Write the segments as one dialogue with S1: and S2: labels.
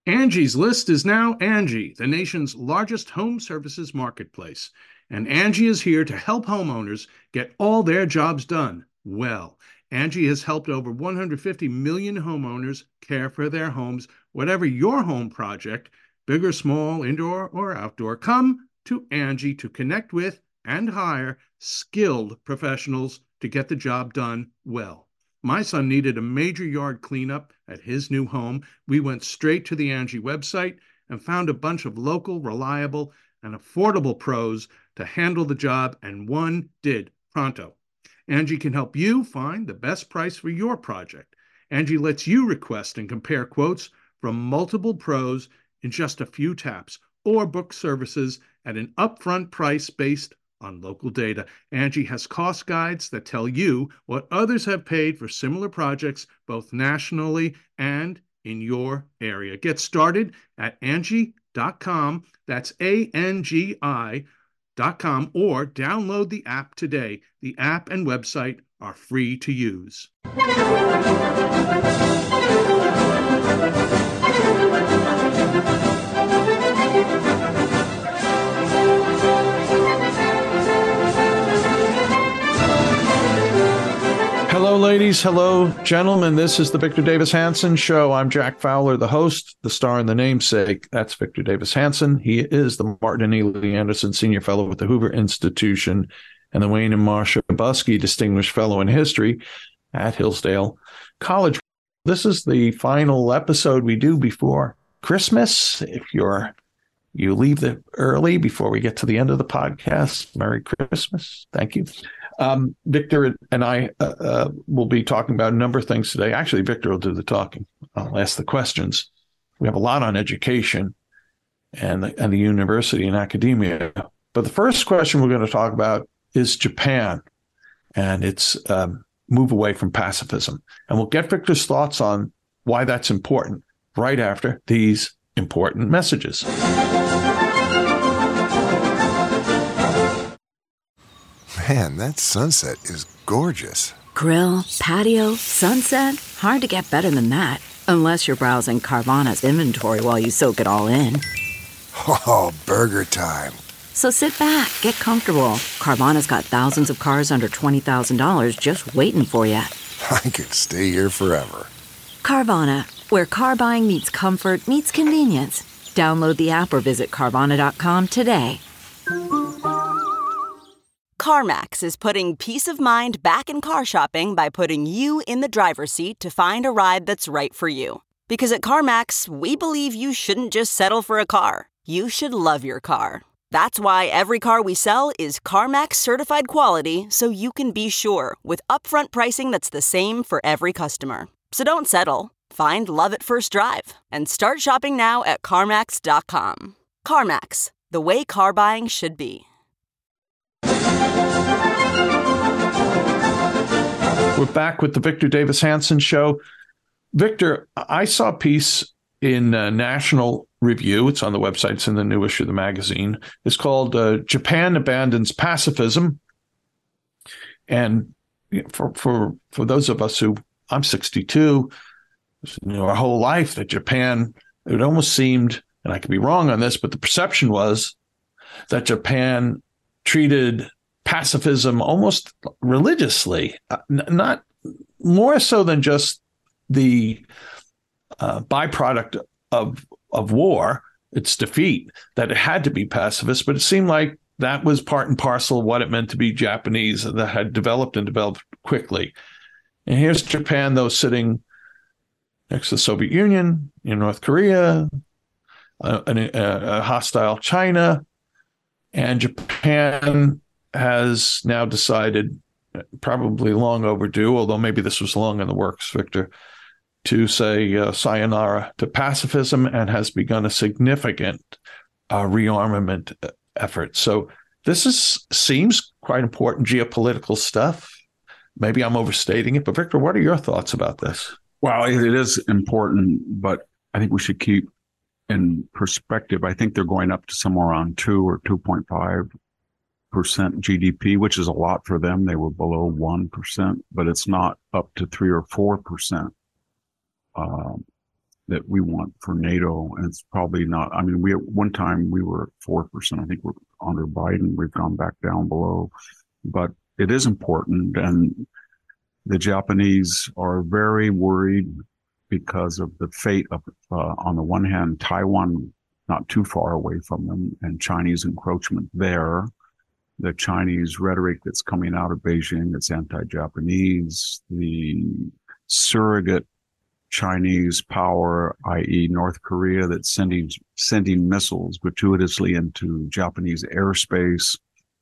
S1: Angie's List is now Angie, the nation's largest home services marketplace. And Angie is here to help homeowners get all their jobs done well. Angie has helped over 150 million homeowners care for their homes. Whatever your home project, big or small, indoor or outdoor, come to Angie to connect with and hire skilled professionals to get the job done well. My son needed a major yard cleanup at his new home. We went straight to the Angie website and found a bunch of local, reliable, and affordable pros to handle the job, and one did pronto. Angie can help you find the best price for your project. Angie lets you request and compare quotes from multiple pros in just a few taps, or book services at an upfront price based on local data. Angie has cost guides that tell you what others have paid for similar projects, both nationally and in your area. Get started at Angie.com. That's ANGI.com, or download the app today. The app and website are free to use. Hello, ladies. Hello, gentlemen. This is the Victor Davis Hanson Show. I'm Jack Fowler, the host, the star, and the namesake. That's Victor Davis Hanson. He is the Martin and Ely Anderson Senior Fellow with the Hoover Institution and the Wayne and Marcia Buskey Distinguished Fellow in History at Hillsdale College. This is the final episode we do before Christmas. If you leave early before we get to the end of the podcast, Merry Christmas. Thank you. Victor and I will be talking about a number of things today. Actually, Victor will do the talking. I'll ask the questions. We have a lot on education and the university and academia. But the first question we're going to talk about is Japan and its move away from pacifism. And we'll get Victor's thoughts on why that's important right after these important messages.
S2: Man, that sunset is gorgeous.
S3: Grill, patio, sunset. Hard to get better than that. Unless you're browsing Carvana's inventory while you soak it all in.
S2: Oh, burger time.
S3: So sit back, get comfortable. Carvana's got thousands of cars under $20,000 just waiting for you.
S2: I could stay here forever.
S3: Carvana, where car buying meets comfort, meets convenience. Download the app or visit Carvana.com today.
S4: CarMax is putting peace of mind back in car shopping by putting you in the driver's seat to find a ride that's right for you. Because at CarMax, we believe you shouldn't just settle for a car. You should love your car. That's why every car we sell is CarMax certified quality, so you can be sure with upfront pricing that's the same for every customer. So don't settle. Find love at first drive and start shopping now at CarMax.com. CarMax, the way car buying should be.
S1: We're back with the Victor Davis Hanson Show. Victor, I saw a piece in National Review. It's on the website. It's in the new issue of the magazine. It's called Japan Abandons Pacifism. And for those of us who, I'm 62, our whole life that Japan, it almost seemed, and I could be wrong on this, but the perception was that Japan treated pacifism almost religiously, not more so than just the byproduct of war, its defeat, that it had to be pacifist, but it seemed like that was part and parcel of what it meant to be Japanese, that had developed quickly. And here's Japan, though, sitting next to the Soviet Union, in North Korea, a hostile China, and Japan has now decided, probably long overdue, although maybe this was long in the works, Victor, to say sayonara to pacifism, and has begun a significant rearmament effort. So this seems quite important geopolitical stuff. Maybe I'm overstating it, but Victor, what are your thoughts about this?
S5: Well, it is important, but I think we should keep in perspective. I think they're going up to somewhere around 2 or 2.5% GDP, which is a lot for them. They were below 1%, but it's not up to 3 or 4%. that we want for NATO. And it's probably not, I mean, at one time we were at 4%. I think we're under Biden. We've gone back down below, but it is important. And the Japanese are very worried because of the fate of, on the one hand, Taiwan, not too far away from them, and Chinese encroachment there. The Chinese rhetoric that's coming out of Beijing that's anti-Japanese, the surrogate Chinese power, i.e. North Korea, that's sending missiles gratuitously into Japanese airspace,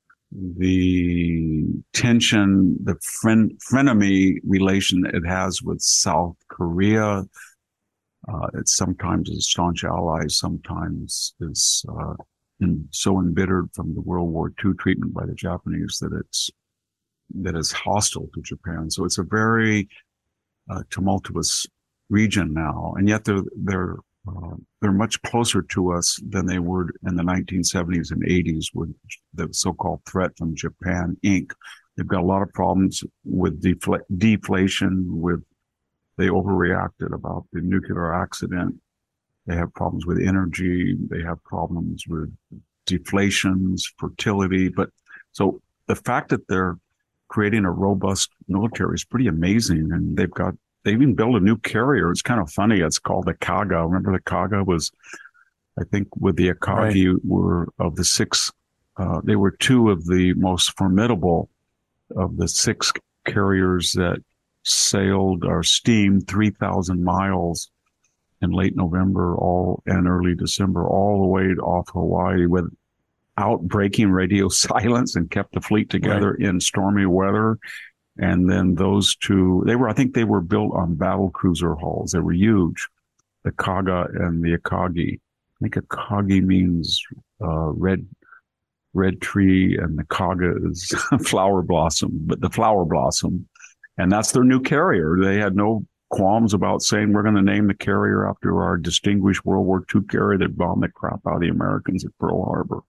S5: the tension, the frenemy relation it has with South Korea. It's sometimes a staunch ally, sometimes is so embittered from the World War II treatment by the Japanese that is hostile to Japan. So it's a very tumultuous region now, and yet they're much closer to us than they were in the 1970s and 80s with the so-called threat from Japan Inc. They've got a lot of problems with deflation. They overreacted about the nuclear accident. They have problems with energy. They have problems with deflations, fertility. But so the fact that they're creating a robust military is pretty amazing. And they even built a new carrier. It's kind of funny. It's called the Kaga. Remember the Kaga was, I think with the Akagi were of the six, they were two of the most formidable of the six carriers that sailed or steamed 3,000 miles in late November and early December, all the way off Hawaii without breaking radio silence, and kept the fleet together in stormy weather. And then those two, I think they were built on battle cruiser hulls. They were huge, the Kaga and the Akagi. I think Akagi means red tree, and the Kaga is flower blossom, but the flower blossom. And that's their new carrier. They had no qualms about saying, we're going to name the carrier after our distinguished World War II carrier that bombed the crap out of the Americans at Pearl Harbor.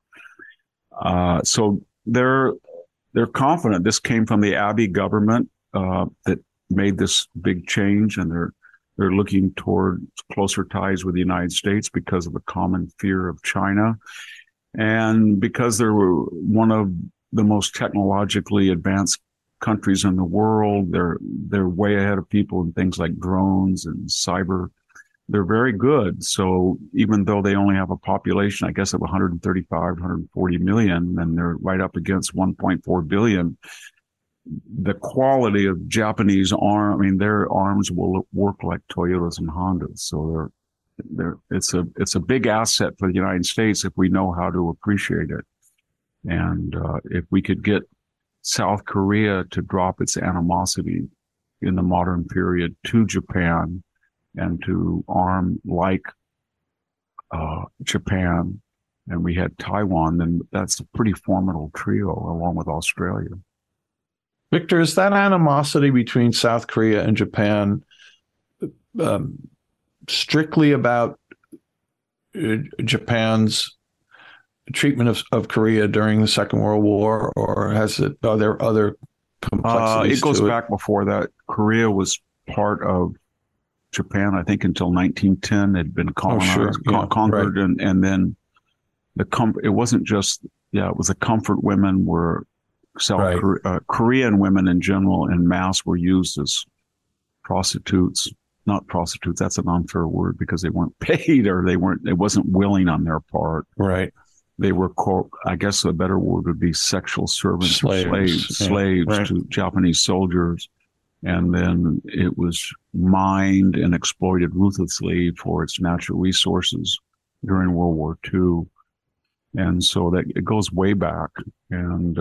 S5: So they're confident. This came from the Abe government that made this big change, and they're looking toward closer ties with the United States because of a common fear of China, and because they were one of the most technologically advanced countries in the world. They're way ahead of people in things like drones and cyber. They're very good. So even though they only have a population, I guess, of 135, 140 million, and they're right up against 1.4 billion, the quality of Japanese their arms will work like Toyotas and Hondas. So it's a big asset for the United States if we know how to appreciate it. And if we could get South Korea to drop its animosity in the modern period to Japan and to arm like Japan, and we had Taiwan, then that's a pretty formidable trio along with Australia.
S1: Victor, is that animosity between South Korea and Japan strictly about Japan's treatment of Korea during the Second World War, or are there other complexities?
S5: It goes back before that. Korea was part of Japan, I think, until 1910. It had been colonized, conquered, right. And then it wasn't just, it was the comfort women were Korean women in general en masse were used as prostitutes. Not prostitutes, that's an unfair word, because they weren't paid, or it wasn't willing on their part.
S1: Right.
S5: They were, I guess a better word would be sexual servants, slaves to Japanese soldiers. And then it was mined and exploited ruthlessly for its natural resources during World War II. And so that it goes way back. And,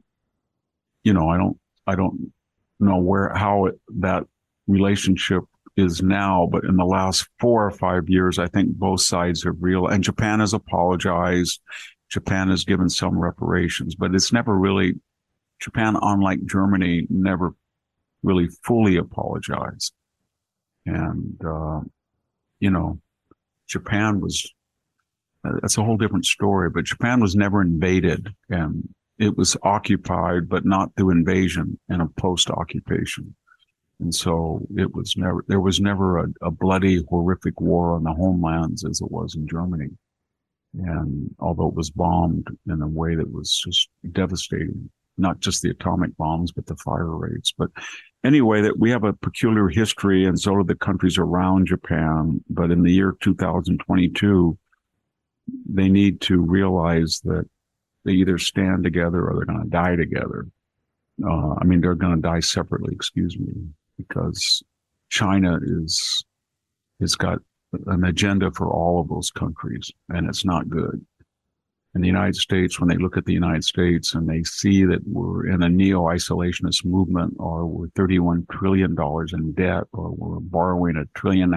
S5: I don't know that relationship is now, but in the last 4 or 5 years, I think both sides have realized, and Japan has apologized. Japan has given some reparations, but it's never really, Japan, unlike Germany, never really fully apologized. And, Japan was, that's a whole different story, but Japan was never invaded, and it was occupied, but not through invasion and a post-occupation. And so there was never a bloody, horrific war on the homelands as it was in Germany. And although it was bombed in a way that was just devastating, not just the atomic bombs, but the fire rates. But anyway, that we have a peculiar history, and so do the countries around Japan. But in the year 2022, they need to realize that they either stand together or they're going to die together. They're going to die separately, because China has got an agenda for all of those countries, and it's not good. And the United States, when they look at the United States and they see that we're in a neo-isolationist movement, or we're $31 trillion in debt, or we're borrowing $1.5 trillion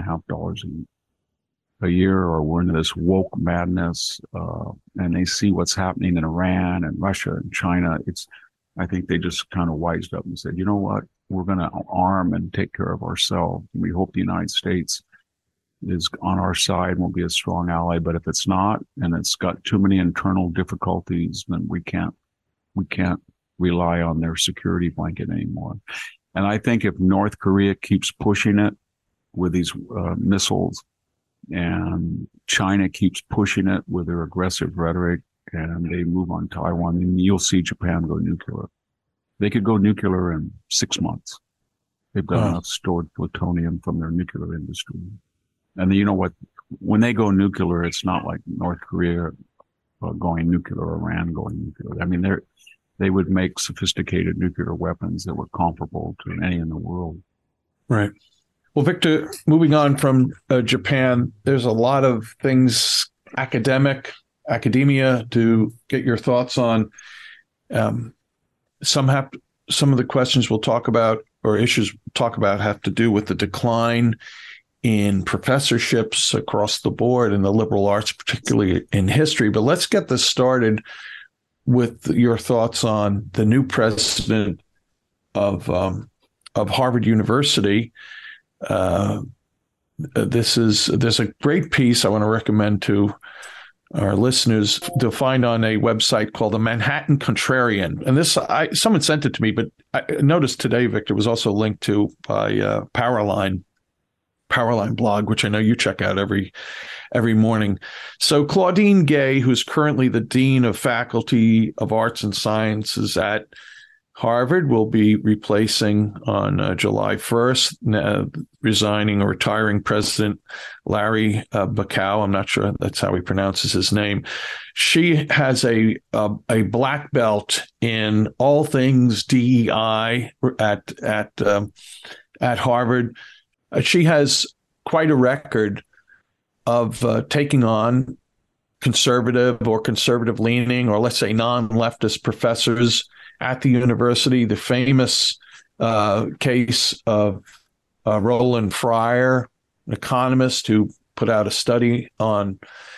S5: a year, or we're into this woke madness, and they see what's happening in Iran and Russia and China, I think they just kind of wised up and said, you know what, we're going to arm and take care of ourselves. And we hope the United States is on our side and will be a strong ally. But if it's not, and it's got too many internal difficulties, then we can't rely on their security blanket anymore. And I think if North Korea keeps pushing it with these missiles, and China keeps pushing it with their aggressive rhetoric, and they move on Taiwan, then you'll see Japan go nuclear. They could go nuclear in 6 months. They've got enough stored plutonium from their nuclear industry. And you know what? When they go nuclear, it's not like North Korea going nuclear, or Iran going nuclear. They would make sophisticated nuclear weapons that were comparable to any in the world.
S1: Right. Well, Victor, moving on from Japan, there's a lot of things academia to get your thoughts on. Some of the questions we'll talk about, or issues we'll talk about, have to do with the decline in professorships across the board in the liberal arts, particularly in history. But let's get this started with your thoughts on the new president of Harvard University. There's a great piece I want to recommend to our listeners to find on a website called the Manhattan Contrarian. And someone sent it to me, but I noticed today, Victor, was also linked to by Powerline blog, which I know you check out every morning. So Claudine Gay, who's currently the Dean of Faculty of Arts and Sciences at Harvard, will be replacing on July 1st, resigning or retiring President Larry Bacow. I'm not sure that's how he pronounces his name. She has a black belt in all things DEI at Harvard. She has quite a record of taking on conservative or conservative-leaning, or let's say non-leftist professors at the university. The famous case of Roland Fryer, an economist who put out a study on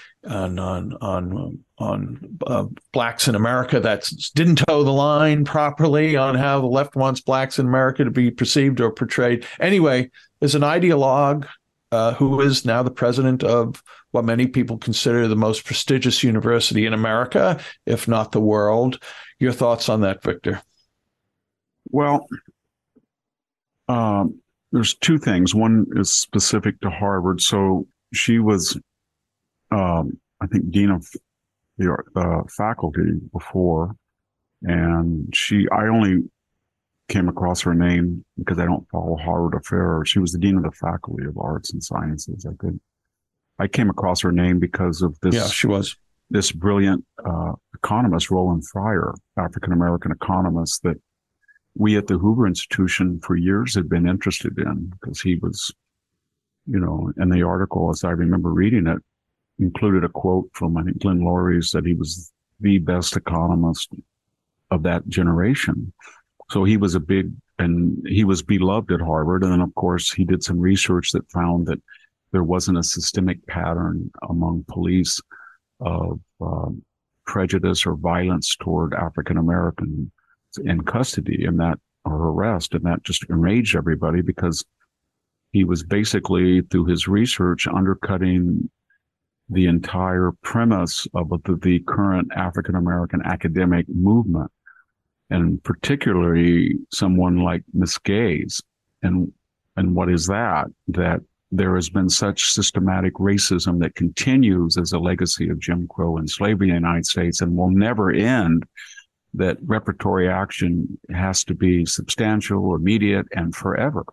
S1: blacks in America that didn't toe the line properly on how the left wants blacks in America to be perceived or portrayed. Anyway, there's an ideologue who is now the president of what many people consider the most prestigious university in America, if not the world. Your thoughts on that, Victor?
S5: Well, there's two things. One is specific to Harvard. So she was, I think, dean of the faculty before, and I only came across her name because I don't follow Harvard affairs. She was the dean of the faculty of arts and sciences. I came across her name because of this.
S1: Yeah, she was
S5: this brilliant economist, Roland Fryer, African-American economist that we at the Hoover Institution for years had been interested in, because he was, in the article, as I remember reading it, included a quote from, I think, Glenn Laurie, said he was the best economist of that generation. So he was he was beloved at Harvard. And then, of course, he did some research that found that there wasn't a systemic pattern among police of prejudice or violence toward African Americans in custody or arrest. And that just enraged everybody, because he was basically, through his research, undercutting the entire premise of the current African American academic movement, and particularly someone like Miss Gay's And what is that? That there has been such systematic racism that continues as a legacy of Jim Crow and slavery in the United States and will never end, that reparatory action has to be substantial, immediate, and forever,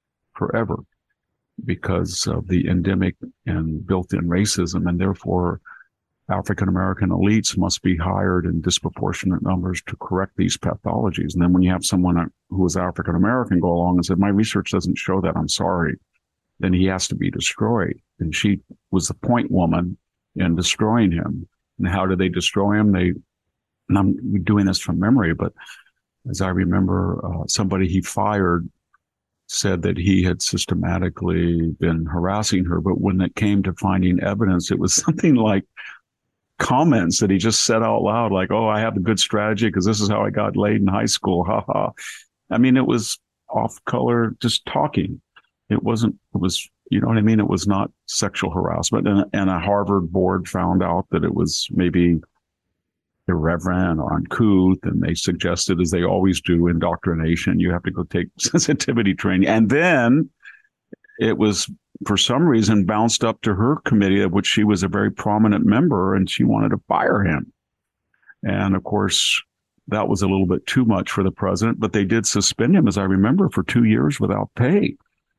S5: because of the endemic and built-in racism. And therefore, African-American elites must be hired in disproportionate numbers to correct these pathologies. And then when you have someone who is African-American go along and say, my research doesn't show that, I'm sorry, then he has to be destroyed. And she was the point woman in destroying him. And how did they destroy him? And I'm doing this from memory, but as I remember, somebody he fired said that he had systematically been harassing her. But when it came to finding evidence, it was something like comments that he just said out loud, like, oh, I have a good strategy because this is how I got laid in high school. Ha ha. I mean, it was off color, just talking. It was, you know what I mean? It was not sexual harassment. And a Harvard board found out that it was maybe irreverent or uncouth. And they suggested, as they always do, indoctrination. You have to go take sensitivity training. And then it was, for some reason, bounced up to her committee, of which she was a very prominent member, and she wanted to fire him. And of course, that was a little bit too much for the president, but they did suspend him, as I remember, for 2 years without pay.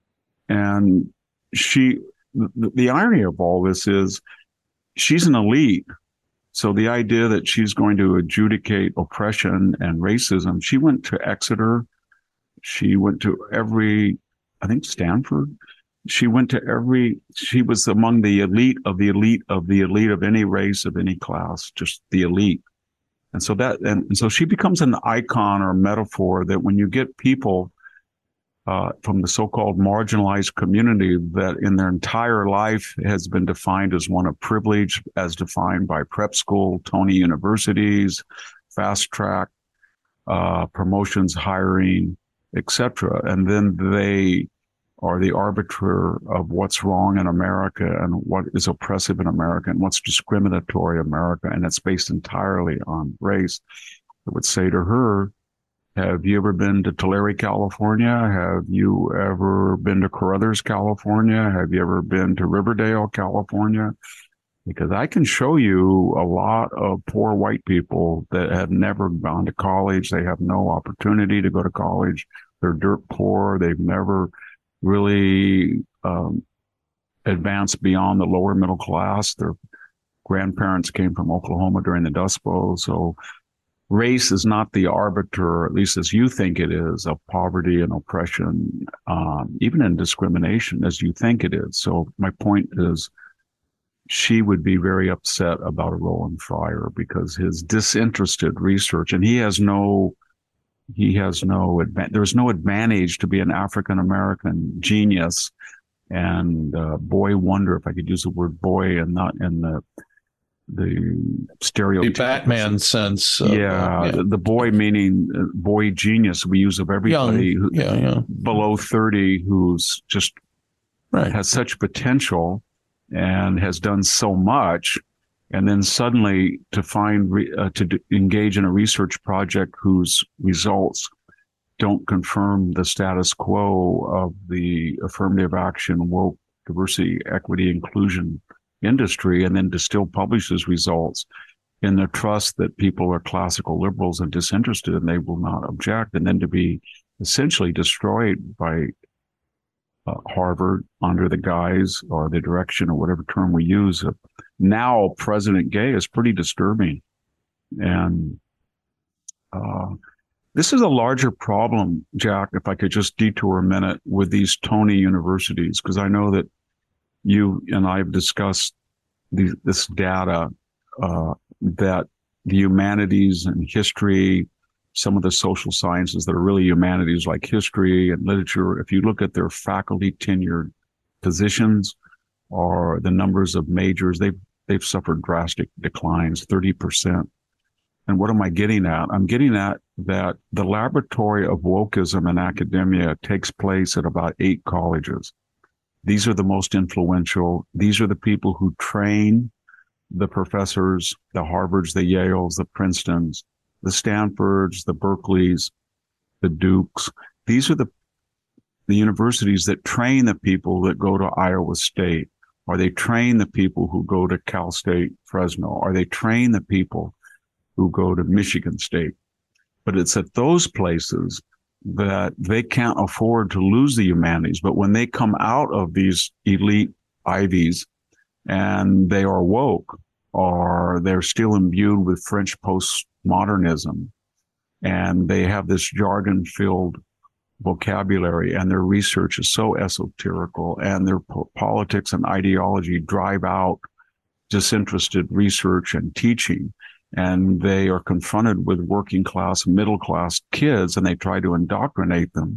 S5: And the irony of all this is she's an elite. So the idea that she's going to adjudicate oppression and racism, she went to Exeter. She went to Stanford. She was among the elite of the elite of the elite of any race, of any class, just the elite. And so she becomes an icon or metaphor that when you get people from the so-called marginalized community that in their entire life has been defined as one of privilege, as defined by prep school, Tony universities, fast track, promotions, hiring, etc. And then they are the arbiter of what's wrong in America and what is oppressive in America and what's discriminatory in America. And it's based entirely on race. I would say to her, have you ever been to Tulare, California? Have you ever been to Carruthers, California? Have you ever been to Riverdale, California? Because I can show you a lot of poor white people that have never gone to college. They have no opportunity to go to college. They're dirt poor. They've never really advanced beyond the lower middle class. Their grandparents came from Oklahoma during the Dust Bowl. So race is not the arbiter, at least as you think it is, of poverty and oppression, even in discrimination, as you think it is. So my point is, she would be very upset about a Roland Fryer because his disinterested research, and there's no advantage to be an African-American genius and boy wonder, if I could use the word boy and not in the stereotype.
S1: The Batman sense.
S5: The boy meaning boy genius we use of everybody below 30 who's just has such potential and has done so much. And then suddenly to find, engage in a research project whose results don't confirm the status quo of the affirmative action, woke, diversity, equity, inclusion industry, and then to still publish his results in the trust that people are classical liberals and disinterested and they will not object, and then to be essentially destroyed by Harvard under the guise or the direction or whatever term we use of now President Gay is pretty disturbing. And this is a larger problem, Jack, if I could just detour a minute with these Tony universities, because I know that you and I have discussed this data that the humanities and history, some of the social sciences that are really humanities like history and literature, if you look at their faculty tenured positions or the numbers of majors, they've suffered drastic declines, 30%. And what am I getting at? I'm getting at that the laboratory of wokeism in academia takes place at about 8 colleges. These are the most influential. These are the people who train the professors, the Harvards, the Yales, the Princetons, the Stanfords, the Berkeleys, the Dukes. These are the universities that train the people that go to Iowa State, or they train the people who go to Cal State Fresno, or they train the people who go to Michigan State. But it's at those places that they can't afford to lose the humanities. But when they come out of these elite Ivies and they are woke, or they're still imbued with French postmodernism, and they have this jargon-filled vocabulary, and their research is so esoterical, and their politics and ideology drive out disinterested research and teaching, and they are confronted with working class, middle class kids, and they try to indoctrinate them.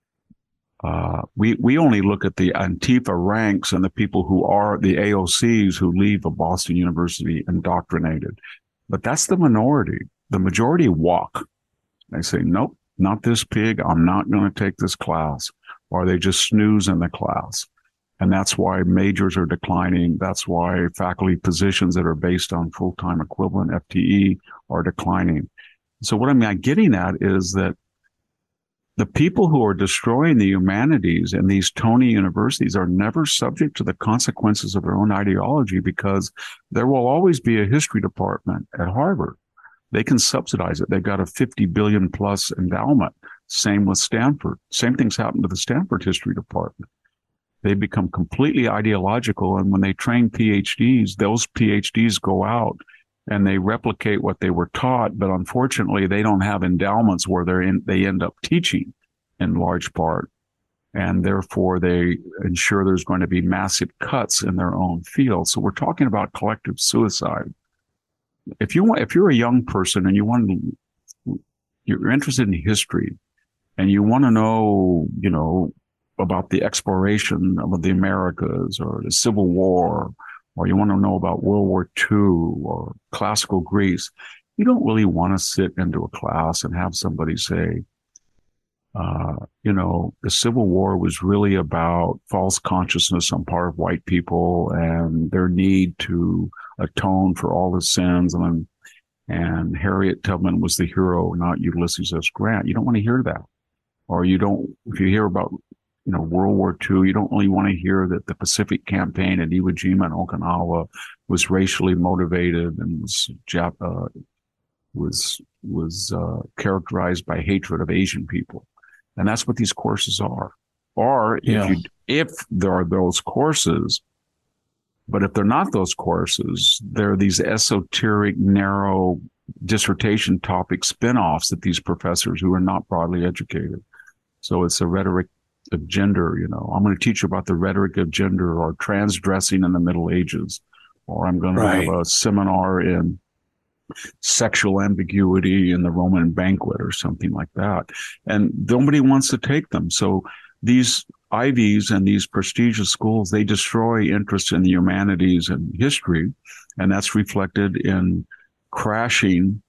S5: We only look at the Antifa ranks and the people who are the AOCs who leave a Boston University indoctrinated. But that's the minority. The majority walk. They say, nope, not this pig. I'm not going to take this class. Or they just snooze in the class. And that's why majors are declining. That's why faculty positions that are based on full-time equivalent FTE are declining. So what I'm getting at is that the people who are destroying the humanities in these Tony universities are never subject to the consequences of their own ideology, because there will always be a history department at Harvard. They can subsidize it. They've got a 50 billion plus endowment. Same with Stanford. Same things happen to the Stanford history department. They become completely ideological. And when they train PhDs, those PhDs go out and they replicate what they were taught. But unfortunately, they don't have endowments where they end up teaching in large part. And therefore, they ensure there's going to be massive cuts in their own field. So we're talking about collective suicide. If you're a young person and you're interested in history and you want to know, about the exploration of the Americas or the Civil War, or you want to know about World War II or classical Greece, you don't really want to sit into a class and have somebody say, the Civil War was really about false consciousness on part of white people and their need to atone for all the sins. And Harriet Tubman was the hero, not Ulysses S. Grant. You don't want to hear that. Or if you hear about World War II, you don't really want to hear that the Pacific Campaign at Iwo Jima and Okinawa was racially motivated and was characterized by hatred of Asian people. And that's what these courses are. Or if there are those courses, but if they're not those courses, there are these esoteric, narrow dissertation topic spin-offs that these professors who are not broadly educated. So it's a rhetoric of gender, I'm going to teach you about the rhetoric of gender or transdressing in the Middle Ages, or I'm going to have a seminar in sexual ambiguity in the Roman banquet or something like that. And nobody wants to take them. So these Ivies and these prestigious schools, they destroy interest in the humanities and history. And that's reflected in crashing,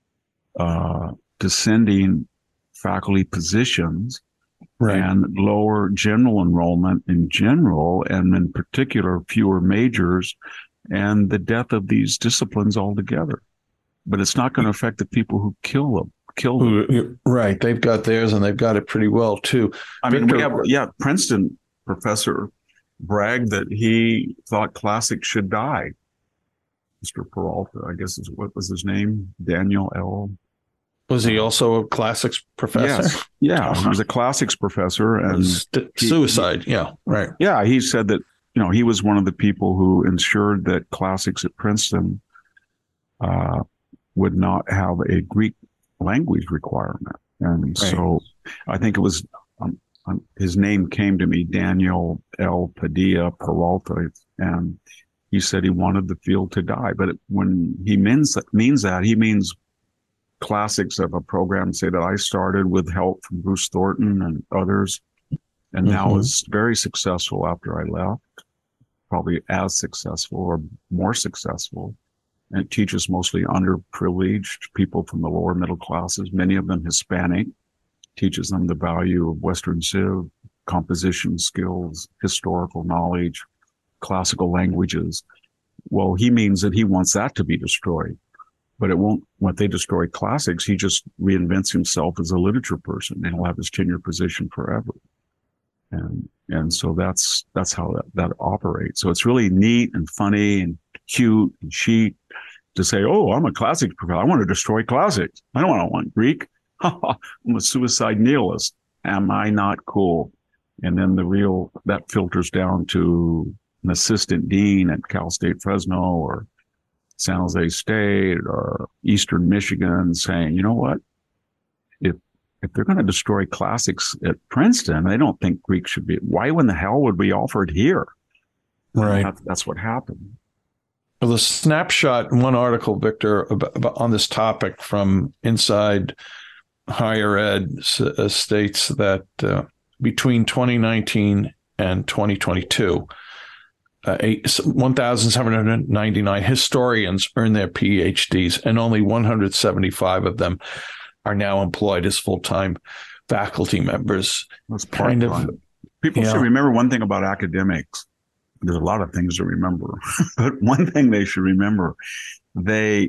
S5: descending faculty positions. Right. And lower general enrollment in general, and in particular, fewer majors, and the death of these disciplines altogether. But it's not going to affect the people who kill them.
S1: Right. They've got theirs, and they've got it pretty well, too.
S5: Princeton professor bragged that he thought classics should die. Mr. Peralta, I guess what was his name? Daniel L.
S1: Was he also a classics professor?
S5: Yes. Yeah, he was a classics professor. And
S1: suicide. Right.
S5: Yeah, he said that, he was one of the people who ensured that classics at Princeton would not have a Greek language requirement. And so I think it was, his name came to me, Daniel L. Padilla Peralta, and he said he wanted the field to die. But when he means that, he means classics of a program, say, that I started with help from Bruce Thornton and others, and now is very successful after I left, probably as successful or more successful. And it teaches mostly underprivileged people from the lower middle classes, many of them Hispanic, teaches them the value of Western Civ, composition skills, historical knowledge, classical languages. Well, he means that he wants that to be destroyed. But it won't, when they destroy classics, he just reinvents himself as a literature person and he'll have his tenure position forever. And so that's how that operates. So it's really neat and funny and cute and chic to say, oh, I'm a classics professor. I want to destroy classics. I don't want Greek. I'm a suicide nihilist. Am I not cool? And then that filters down to an assistant dean at Cal State Fresno or San Jose State or Eastern Michigan saying, you know what? If they're going to destroy classics at Princeton, they don't think Greek should be. Why in the hell would we offer it here?
S1: Right.
S5: That's what happened.
S1: Well, the snapshot in one article, Victor, about on this topic from Inside Higher Ed states that between 2019 and 2022, 1,799 historians earned their PhDs, and only 175 of them are now employed as full-time faculty members.
S5: That's People should remember one thing about academics. There's a lot of things to remember, but one thing they should remember, they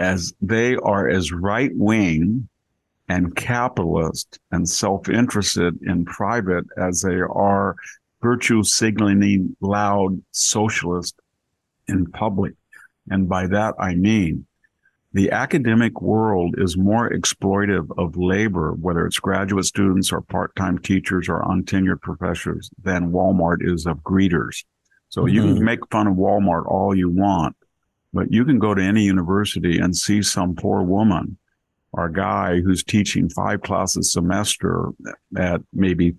S5: are as right-wing and capitalist and self-interested in private as they are virtue signaling loud socialist in public. And by that, I mean, the academic world is more exploitive of labor, whether it's graduate students or part-time teachers or untenured professors, than Walmart is of greeters. So you can make fun of Walmart all you want, but you can go to any university and see some poor woman or guy who's teaching 5 classes a semester at maybe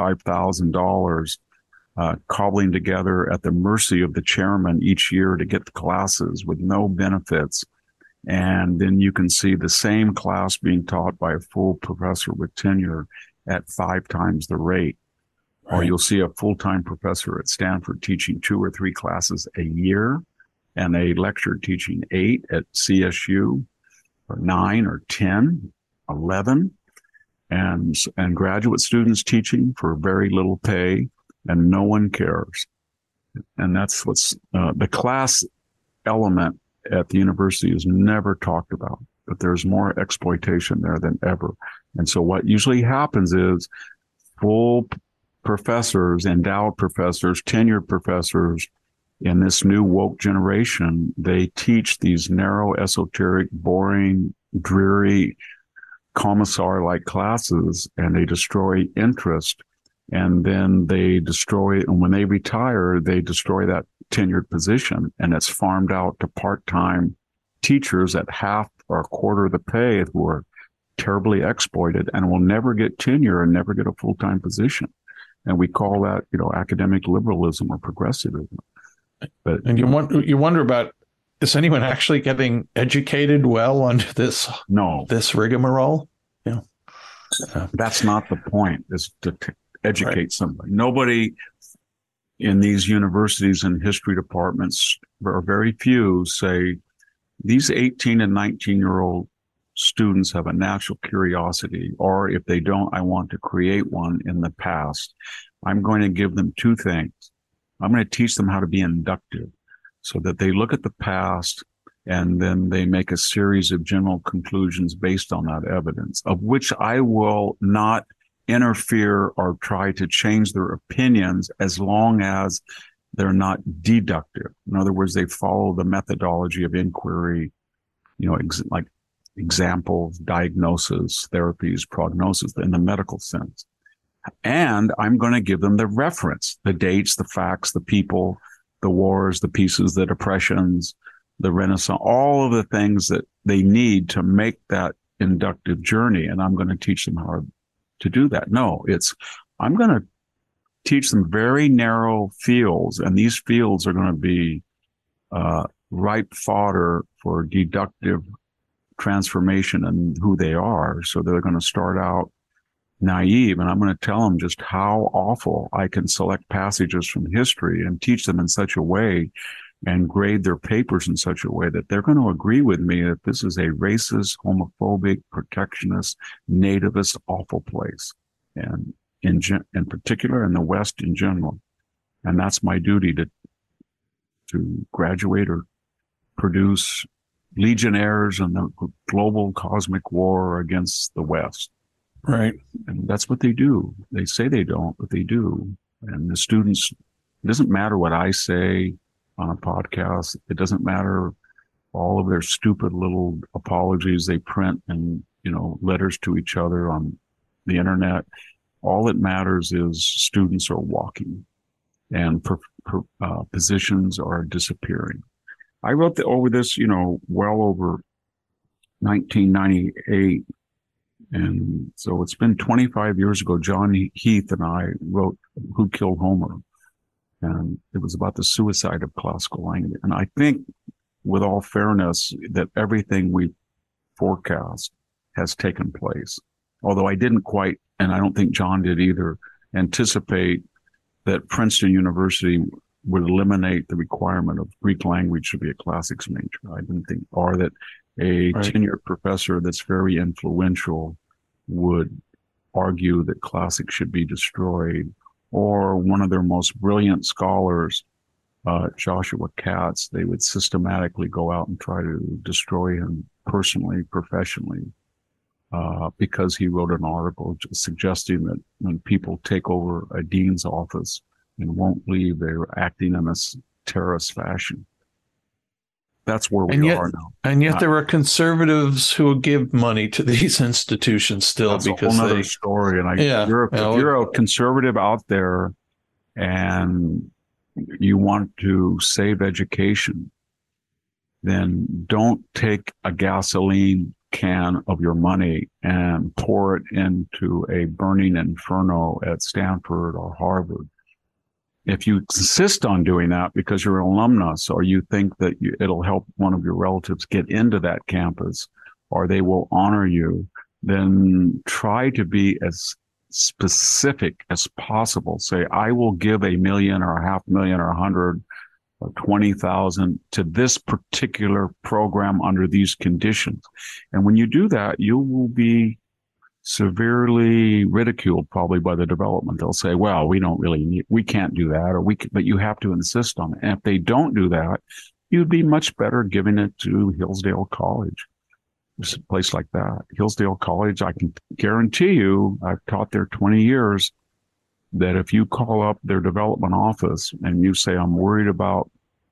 S5: $35,000, cobbling together at the mercy of the chairman each year to get the classes with no benefits. And then you can see the same class being taught by a full professor with tenure at 5 times the rate. Right. Or you'll see a full-time professor at Stanford teaching 2 or 3 classes a year, and a lecturer teaching 8 at CSU, or 9 or 10, 11, and graduate students teaching for very little pay, and no one cares. And that's what's the class element at the university is never talked about, but there's more exploitation there than ever. And so what usually happens is full professors, endowed professors, tenured professors in this new woke generation, they teach these narrow, esoteric, boring, dreary, commissar-like classes, and they destroy interest. And then they destroy, and when they retire, they destroy that tenured position, and it's farmed out to part-time teachers at half or a quarter of the pay who are terribly exploited and will never get tenure and never get a full-time position. And we call that, academic liberalism or progressivism. But
S1: and you wonder about, is anyone actually getting educated well under this rigmarole? Yeah,
S5: that's not the point. Is to educate somebody. Nobody in these universities and history departments, or very few, say these 18 and 19-year-old students have a natural curiosity, or if they don't, I want to create one in the past. I'm going to give them 2 things. I'm going to teach them how to be inductive so that they look at the past and then they make a series of general conclusions based on that evidence, of which I will not interfere or try to change their opinions as long as they're not deductive. In other words, they follow the methodology of inquiry, like examples, diagnosis, therapies, prognosis in the medical sense. And I'm going to give them the reference, the dates, the facts, the people, the wars, the peaces, the depressions, the Renaissance, all of the things that they need to make that inductive journey. And I'm going to teach them how to do that. No, I'm going to teach them very narrow fields, and these fields are going to be ripe fodder for deductive transformation in who they are. So they're going to start out naive, and I'm going to tell them just how awful I can select passages from history and teach them in such a way and grade their papers in such a way that they're going to agree with me that this is a racist, homophobic, protectionist, nativist, awful place, and in particular in the West in general. And that's my duty to graduate or produce legionnaires in the global cosmic war against the West.
S1: Right.
S5: And that's what they do. They say they don't, but they do. And the students, it doesn't matter what I say on a podcast. It doesn't matter all of their stupid little apologies they print and, letters to each other on the internet. All that matters is students are walking and positions are disappearing. I wrote over this, well over 1998. And so it's been 25 years ago. John Heath and I wrote Who Killed Homer? And it was about the suicide of classical language. And I think, with all fairness, that everything we forecast has taken place. Although I didn't quite, and I don't think John did either, anticipate that Princeton University would eliminate the requirement of Greek language to be a classics major. I didn't think, or that a tenured professor that's very influential would argue that classics should be destroyed, or one of their most brilliant scholars, Joshua Katz, they would systematically go out and try to destroy him personally, professionally, because he wrote an article suggesting that when people take over a dean's office and won't leave, they're acting in a terrorist fashion. That's where we are now.
S1: And yet there are conservatives who give money to these institutions still.
S5: That's
S1: because
S5: a whole other story. And if you're a conservative out there and you want to save education, then don't take a gasoline can of your money and pour it into a burning inferno at Stanford or Harvard. If you insist on doing that because you're an alumnus, or you think that it'll help one of your relatives get into that campus, or they will honor you, then try to be as specific as possible. Say, I will give $1 million or $500,000 or 100 or 20,000 to this particular program under these conditions. And when you do that, you will be severely ridiculed probably by the development. They'll say, well, we can't do that, but you have to insist on it. And if they don't do that, you'd be much better giving it to Hillsdale College. Just a place like that. Hillsdale College, I can guarantee you, I've taught there 20 years, that if you call up their development office and you say, I'm worried about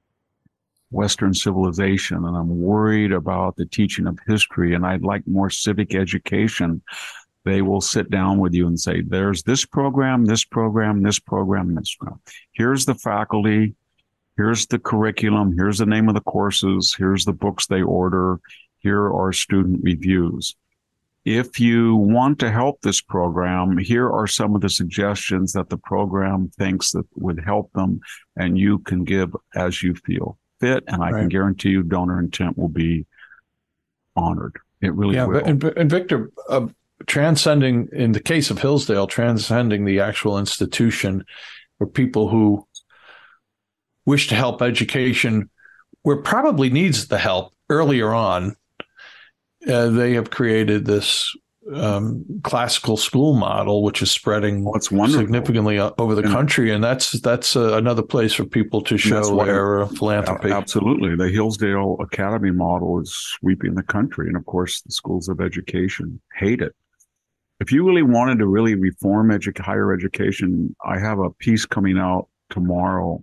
S5: Western civilization and I'm worried about the teaching of history and I'd like more civic education, they will sit down with you and say, there's this program, this program, this program, this program. Here's the faculty. Here's the curriculum. Here's the name of the courses. Here's the books they order. Here are student reviews. If you want to help this program, here are some of the suggestions that the program thinks that would help them, and you can give as you feel fit. And I can guarantee you donor intent will be honored. It really will.
S1: And Victor, transcending, in the case of Hillsdale, transcending the actual institution, for people who wish to help education where probably needs the help earlier on, they have created this classical school model, which is spreading significantly over the country. And that's another place for people to show their philanthropy.
S5: Absolutely. The Hillsdale Academy model is sweeping the country. And of course, the schools of education hate it. If you really wanted to really reform higher education, I have a piece coming out tomorrow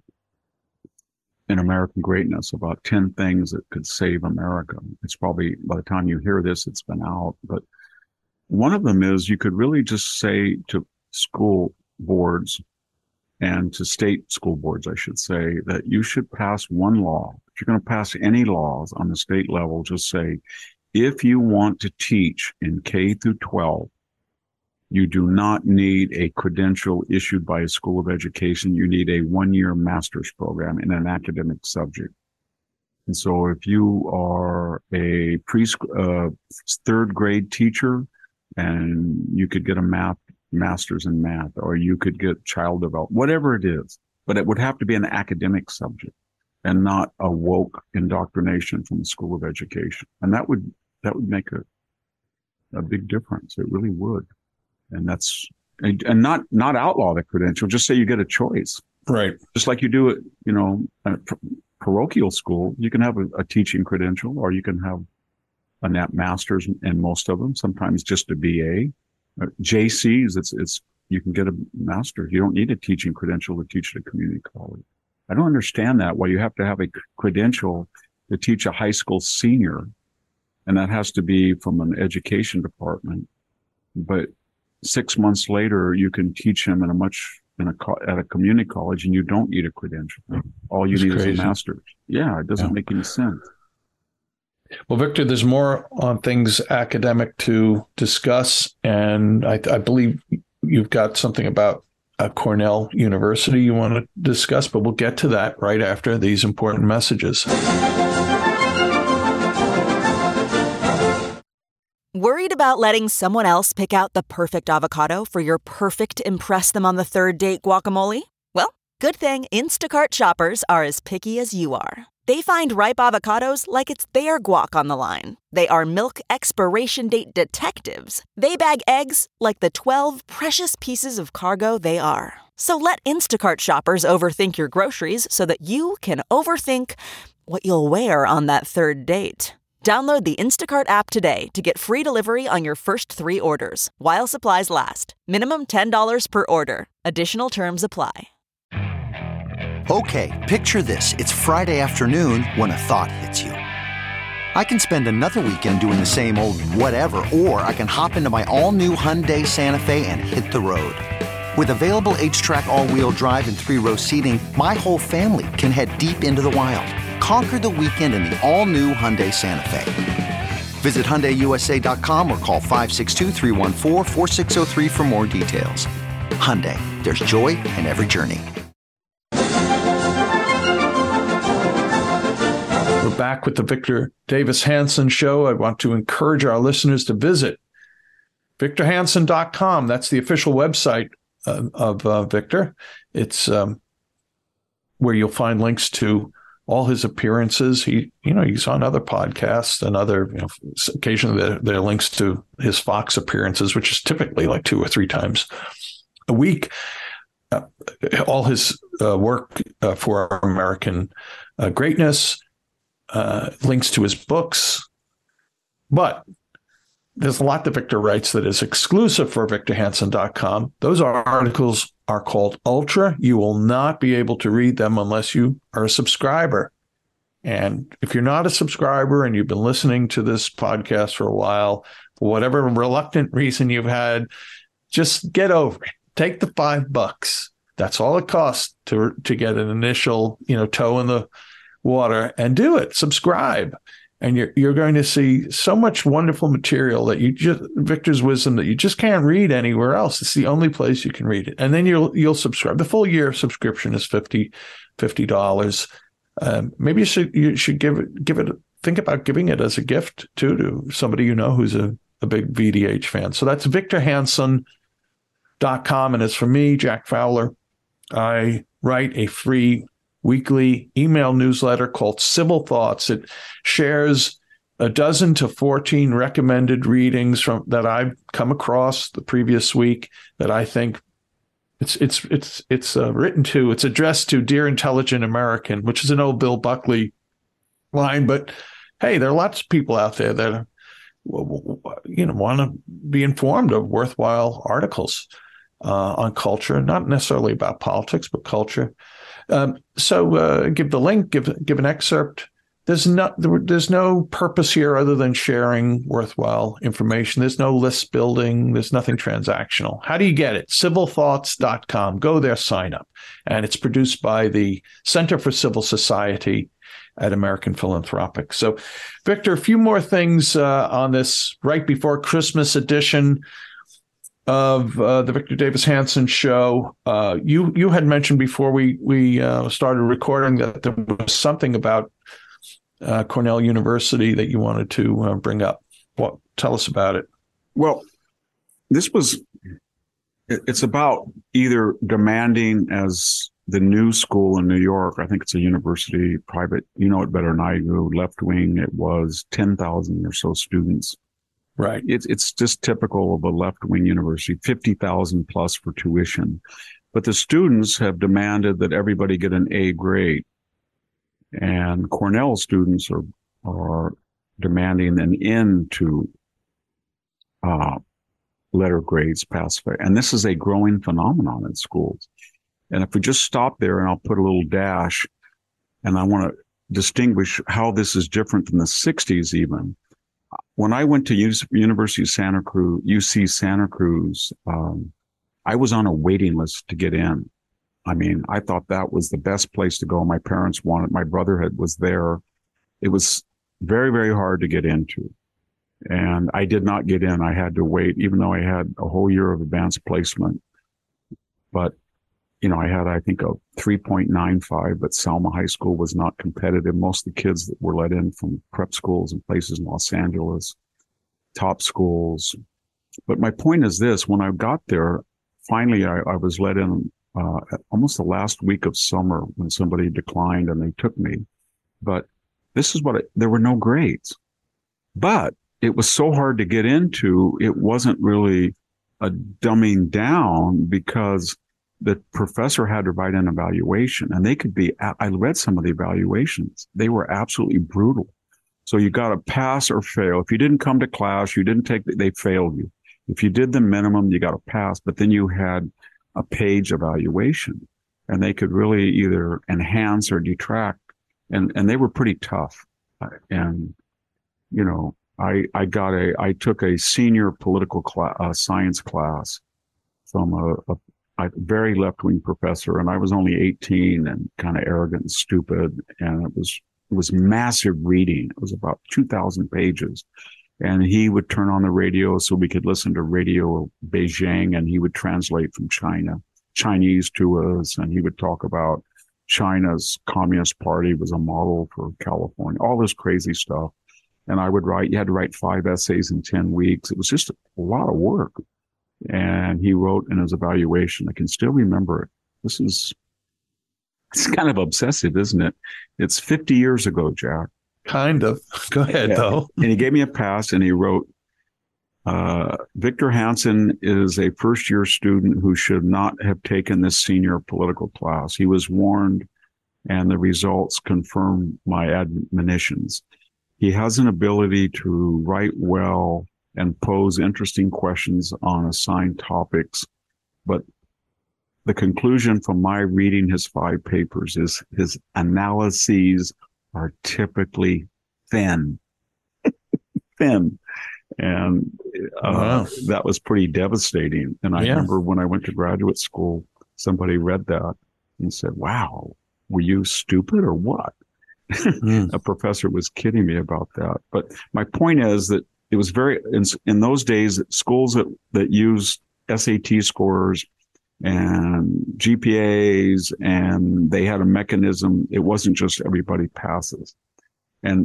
S5: in American Greatness about 10 things that could save America. It's probably, by the time you hear this, it's been out. But one of them is you could really just say to school boards and to state school boards, I should say, that you should pass one law. If you're going to pass any laws on the state level, just say, if you want to teach in K through 12, you do not need a credential issued by a school of education. You need a 1-year master's program in an academic subject. And so if you are a third grade teacher and you could get a master's in math, or you could get child development, whatever it is, but it would have to be an academic subject and not a woke indoctrination from the school of education. And that would make a big difference. It really would. And not outlaw the credential, just say you get a choice.
S1: Right.
S5: Just like you do it, at parochial school, you can have a teaching credential, or you can have a master's in most of them, sometimes just a BA. JCs, you can get a master's. You don't need a teaching credential to teach at a community college. I don't understand that. Why you have to have a credential to teach a high school senior, and that has to be from an education department. But 6 months later, you can teach him at a community college, and you don't need a credential. All you need is a master's. Yeah, it doesn't make any sense.
S1: Well, Victor, there's more on things academic to discuss, and I believe you've got something about Cornell University you want to discuss, but we'll get to that right after these important messages.
S4: Worried about letting someone else pick out the perfect avocado for your perfect impress-them-on-the-third-date guacamole? Well, good thing Instacart shoppers are as picky as you are. They find ripe avocados like it's their guac on the line. They are milk expiration date detectives. They bag eggs like the 12 precious pieces of cargo they are. So let Instacart shoppers overthink your groceries so that you can overthink what you'll wear on that third date. Download the Instacart app today to get free delivery on your first 3 orders, while supplies last. Minimum $10 per order. Additional terms apply.
S6: Okay, picture this. It's Friday afternoon when a thought hits you. I can spend another weekend doing the same old whatever, or I can hop into my all-new Hyundai Santa Fe and hit the road. With available H-Track all-wheel drive and 3-row seating, my whole family can head deep into the wild. Conquer the weekend in the all-new Hyundai Santa Fe. Visit HyundaiUSA.com or call 562-314-4603 for more details. Hyundai, there's joy in every journey.
S1: We're back with the Victor Davis Hanson Show. I want to encourage our listeners to visit VictorHanson.com. That's the official website of Victor. It's where you'll find links to all his appearances. He's on other podcasts and other, occasionally there are links to his Fox appearances, which is typically like 2 or 3 times a week. All his work for American greatness, links to his books. But there's a lot that Victor writes that is exclusive for VictorHanson.com. Those articles are called Ultra. You will not be able to read them unless you are a subscriber. And if you're not a subscriber and you've been listening to this podcast for a while, for whatever reluctant reason you've had, just get over it. Take the $5. That's all it costs to get an initial, toe in the water, and do it. Subscribe. And you're going to see so much wonderful material that Victor's wisdom that you just can't read anywhere else. It's the only place you can read it. And then you'll subscribe. The full year subscription is $50. Maybe you should give it. Think about giving it as a gift too to somebody who's a big VDH fan. So that's VictorHanson.com. And as for me, Jack Fowler, I write a free weekly email newsletter called Civil Thoughts. It shares 12 to 14 recommended readings that I've come across the previous week that I think it's written to. It's addressed to Dear Intelligent American, which is an old Bill Buckley line. But hey, there are lots of people out there that want to be informed of worthwhile articles on culture, not necessarily about politics, but culture. So give the link, give an excerpt. There's no purpose here other than sharing worthwhile information. There's no list building. There's nothing transactional. How do you get it? civilthoughts.com. Go there, sign up. And it's produced by the Center for Civil Society at American Philanthropic. So, Victor, a few more things on this right before Christmas edition of the Victor Davis Hanson Show. You had mentioned before we started recording that there was something about Cornell University that you wanted to bring up. Tell us about it.
S5: Well, it's about either demanding as the new school in New York, I think it's a university, private, you know it better than I do, left wing, it was 10,000 or so students.
S1: Right.
S5: It's just typical of a left-wing university, 50,000 plus for tuition. But the students have demanded that everybody get an A grade. And Cornell students are demanding an N to letter grades, pass fail. And this is a growing phenomenon in schools. And if we just stop there, and I'll put a little dash, and I want to distinguish how this is different than the 60s even. When I went to University of Santa Cruz, UC Santa Cruz, I was on a waiting list to get in. I mean, I thought that was the best place to go. My parents wanted, my brother was there. It was very, very hard to get into. And I did not get in. I had to wait, even though I had a whole year of advanced placement. But, you know, I had, I think, a 3.95, but Selma High School was not competitive. Most of the kids that were let in from prep schools and places in Los Angeles, top schools. But my point is this, when I got there, finally, I was let in almost the last week of summer when somebody declined and they took me. But this is there were no grades. But it was so hard to get into, it wasn't really a dumbing down because the professor had to write an evaluation, and they could be, I read some of the evaluations. They were absolutely brutal. So you got to pass or fail. If you didn't come to class, you didn't they failed you. If you did the minimum, you got to pass, but then you had a page evaluation, and they could really either enhance or detract. And they were pretty tough. And, you know, I took a senior political science class from a very left-wing professor, and I was only 18 and kind of arrogant and stupid. And it was massive reading. It was about 2,000 pages. And he would turn on the radio so we could listen to Radio Beijing, and he would translate from Chinese to us. And he would talk about China's Communist Party was a model for California, all this crazy stuff. And you had to write 5 essays in 10 weeks. It was just a lot of work. And he wrote in his evaluation, I can still remember it. It's kind of obsessive, isn't it? It's 50 years ago, Jack.
S1: Kind of. Go ahead, though.
S5: And he gave me a pass, and he wrote, Victor Hansen is a first-year student who should not have taken this senior political class. He was warned, and the results confirm my admonitions. He has an ability to write well and pose interesting questions on assigned topics, but the conclusion from my reading his 5 papers is his analyses are typically thin. And
S1: Wow.
S5: That was pretty devastating. And I remember when I went to graduate school, somebody read that and said, wow, were you stupid or what? A professor was kidding me about that. But my point is that it was in those days, schools that used SAT scores and GPAs, and they had a mechanism. It wasn't just everybody passes. And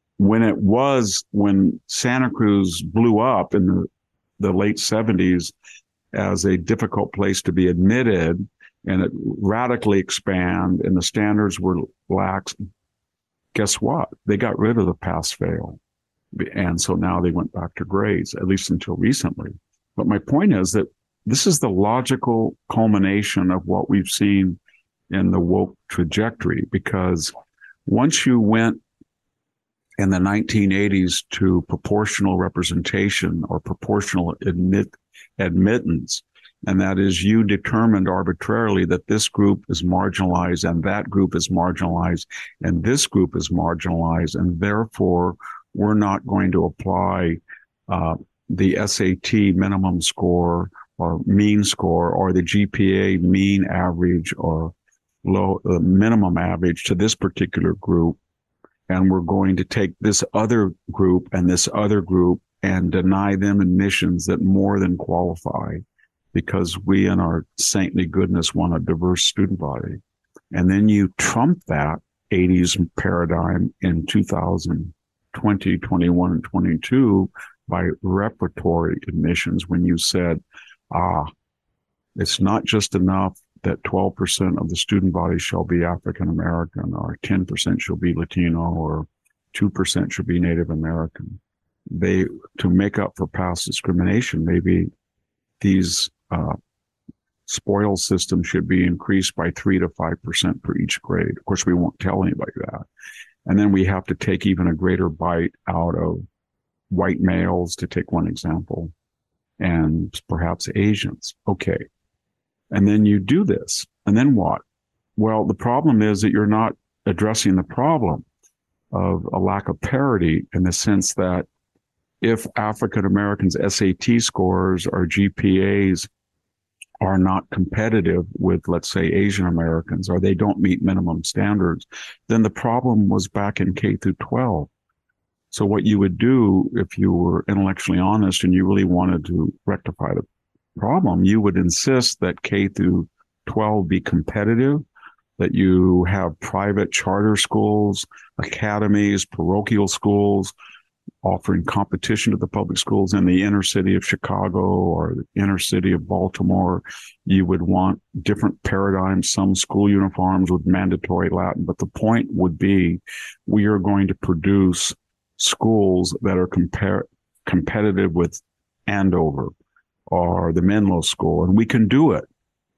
S5: when Santa Cruz blew up in the late 70s as a difficult place to be admitted, and it radically expanded and the standards were lax, guess what? They got rid of the pass fail. And so now they went back to grades, at least until recently. But my point is that this is the logical culmination of what we've seen in the woke trajectory, because once you went in the 1980s to proportional representation or proportional admittance, and that is you determined arbitrarily that this group is marginalized and that group is marginalized and this group is marginalized, and therefore we're not going to apply the SAT minimum score or mean score or the GPA mean average or minimum average to this particular group. And we're going to take this other group and this other group and deny them admissions that more than qualify, because we in our saintly goodness want a diverse student body. And then you trump that 80s paradigm in 2020, 21, and 22 by repertory admissions when you said, it's not just enough that 12% of the student body shall be African American, or 10% shall be Latino, or 2% should be Native American. To make up for past discrimination, maybe these spoil systems should be increased by 3 to 5% for each grade. Of course, we won't tell anybody that. And then we have to take even a greater bite out of white males, to take one example. and perhaps Asians. Okay. And then you do this. And then what? Well, the problem is that you're not addressing the problem of a lack of parity, in the sense that if African Americans' SAT scores or GPAs are not competitive with, let's say, Asian Americans, or they don't meet minimum standards, then the problem was back in K through 12. So what you would do if you were intellectually honest and you really wanted to rectify the problem, you would insist that K through 12 be competitive, that you have private charter schools, academies, parochial schools, offering competition to the public schools in the inner city of Chicago or the inner city of Baltimore. You would want different paradigms, some school uniforms with mandatory Latin. But the point would be, we are going to produce schools that are competitive with Andover or the Menlo School. And we can do it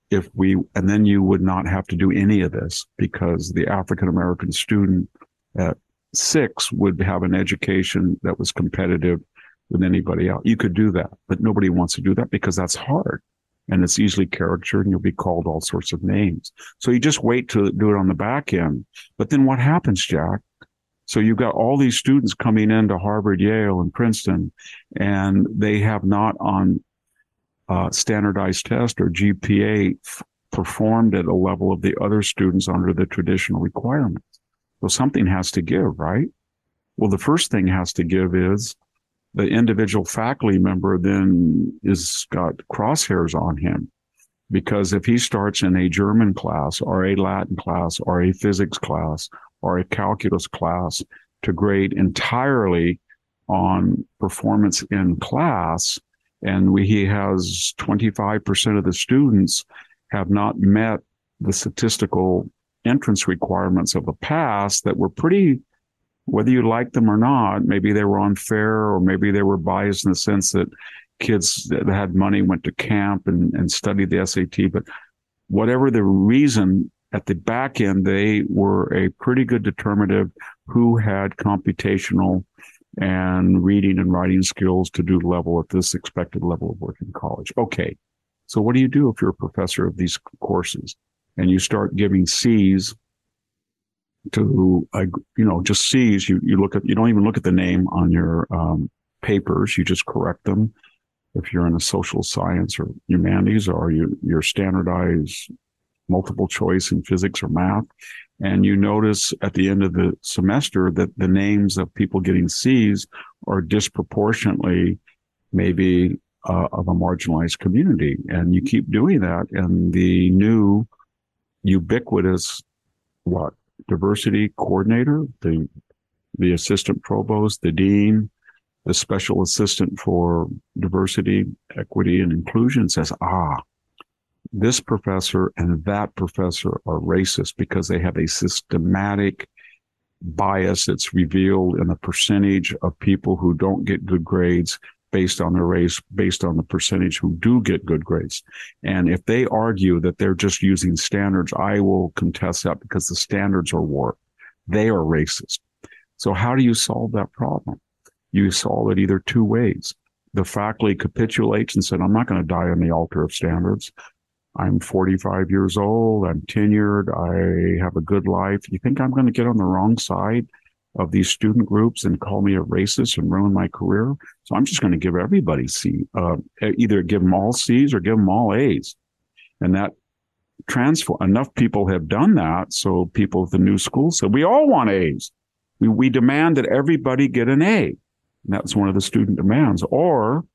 S5: and then you would not have to do any of this, because the African American student at 6 would have an education that was competitive with anybody else. You could do that, but nobody wants to do that because that's hard and it's easily caricatured and you'll be called all sorts of names. So you just wait to do it on the back end. But then what happens, Jack? So you've got all these students coming into Harvard, Yale, and Princeton, and they have not on standardized test or GPA performed at a level of the other students under the traditional requirements. So something has to give, right? Well, the first thing has to give is the individual faculty member then is got crosshairs on him, because if he starts in a German class or a Latin class or a physics class or a calculus class to grade entirely on performance in class, and he has 25% of the students have not met the statistical entrance requirements of the past that were pretty, whether you like them or not, maybe they were unfair or maybe they were biased in the sense that kids that had money went to camp and studied the SAT. But whatever the reason, at the back end, they were a pretty good determinative who had computational and reading and writing skills to do level at this expected level of work in college. Okay. So what do you do if you're a professor of these courses and you start giving C's to, just C's? You don't even look at the name on your papers. You just correct them. If you're in a social science or humanities, or you're standardized multiple choice in physics or math. And you notice at the end of the semester that the names of people getting C's are disproportionately maybe of a marginalized community. And you keep doing that. And the new ubiquitous, diversity coordinator, the assistant provost, the dean, the special assistant for diversity, equity, and inclusion says, this professor and that professor are racist because they have a systematic bias that's revealed in the percentage of people who don't get good grades based on their race, based on the percentage who do get good grades. And if they argue that they're just using standards, I will contest that because the standards are warped. They are racist. So how do you solve that problem? You solve it either two ways. The faculty capitulates and said, I'm not going to die on the altar of standards. I'm 45 years old. I'm tenured. I have a good life. You think I'm going to get on the wrong side of these student groups and call me a racist and ruin my career? So I'm just going to give everybody C, either give them all C's or give them all A's. And that enough people have done that. So people at the new school said, we all want A's. We demand that everybody get an A. And that's one of the student demands. Or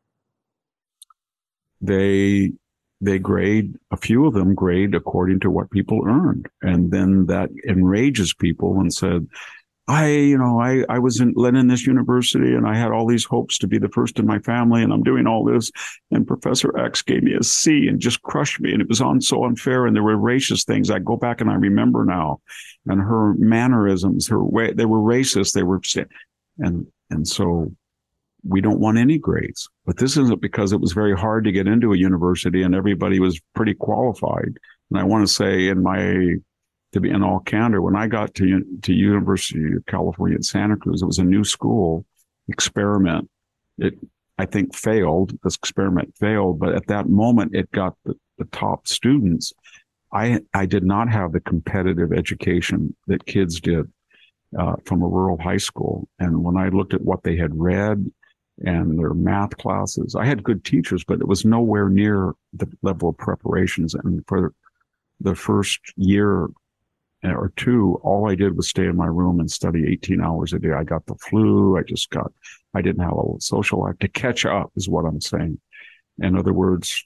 S5: they grade, a few of them grade according to what people earned. And then that enrages people and said, I was led in this university and I had all these hopes to be the first in my family and I'm doing all this. And Professor X gave me a C and just crushed me. And it was so unfair. And there were racist things. I go back and I remember now, and her mannerisms, her way, they were racist. They were, and so we don't want any grades. But this isn't because it was very hard to get into a university and everybody was pretty qualified. And I want to say to be in all candor, when I got to University of California at Santa Cruz, it was a new school experiment. I think failed. This experiment failed, but at that moment, it got the top students. I did not have the competitive education that kids did from a rural high school. And when I looked at what they had read and their math classes, I had good teachers, but it was nowhere near the level of preparations. And for the first year or two, all I did was stay in my room and study 18 hours a day. I got the flu. I didn't have a social life to catch up is what I'm saying. In other words,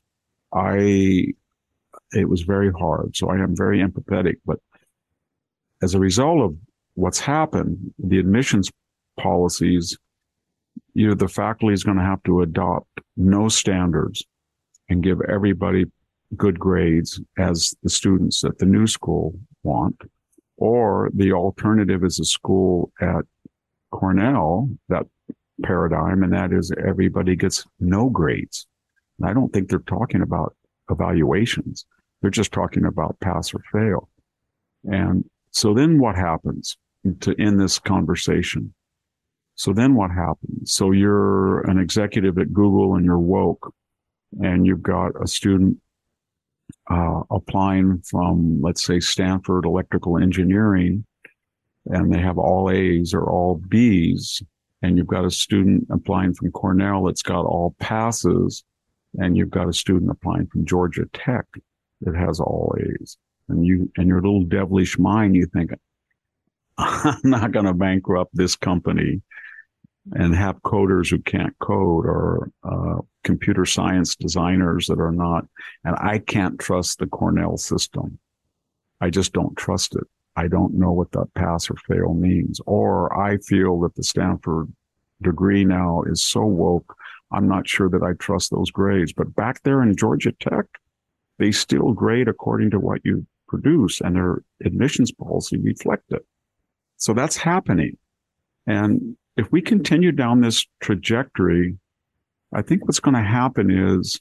S5: it was very hard. So I am very empathetic, but as a result of what's happened, the admissions policies, the faculty is going to have to adopt no standards and give everybody good grades as the students at the new school want, or the alternative is a school at Cornell, that paradigm, and that is everybody gets no grades. And I don't think they're talking about evaluations. They're just talking about pass or fail. And so then what happens to end this conversation? So then what happens? So you're an executive at Google and you're woke, and you've got a student applying from, let's say, Stanford Electrical Engineering, and they have all A's or all B's, and you've got a student applying from Cornell that's got all passes, and you've got a student applying from Georgia Tech that has all A's. And in your little devilish mind, you think, I'm not going to bankrupt this company and have coders who can't code, or computer science designers that are not. And I can't trust the Cornell system. I just don't trust it. I don't know what that pass or fail means. Or I feel that the Stanford degree now is so woke, I'm not sure that I trust those grades. But back there in Georgia Tech, they still grade according to what you produce, and their admissions policy reflect it. So that's happening. And if we continue down this trajectory, I think what's going to happen is,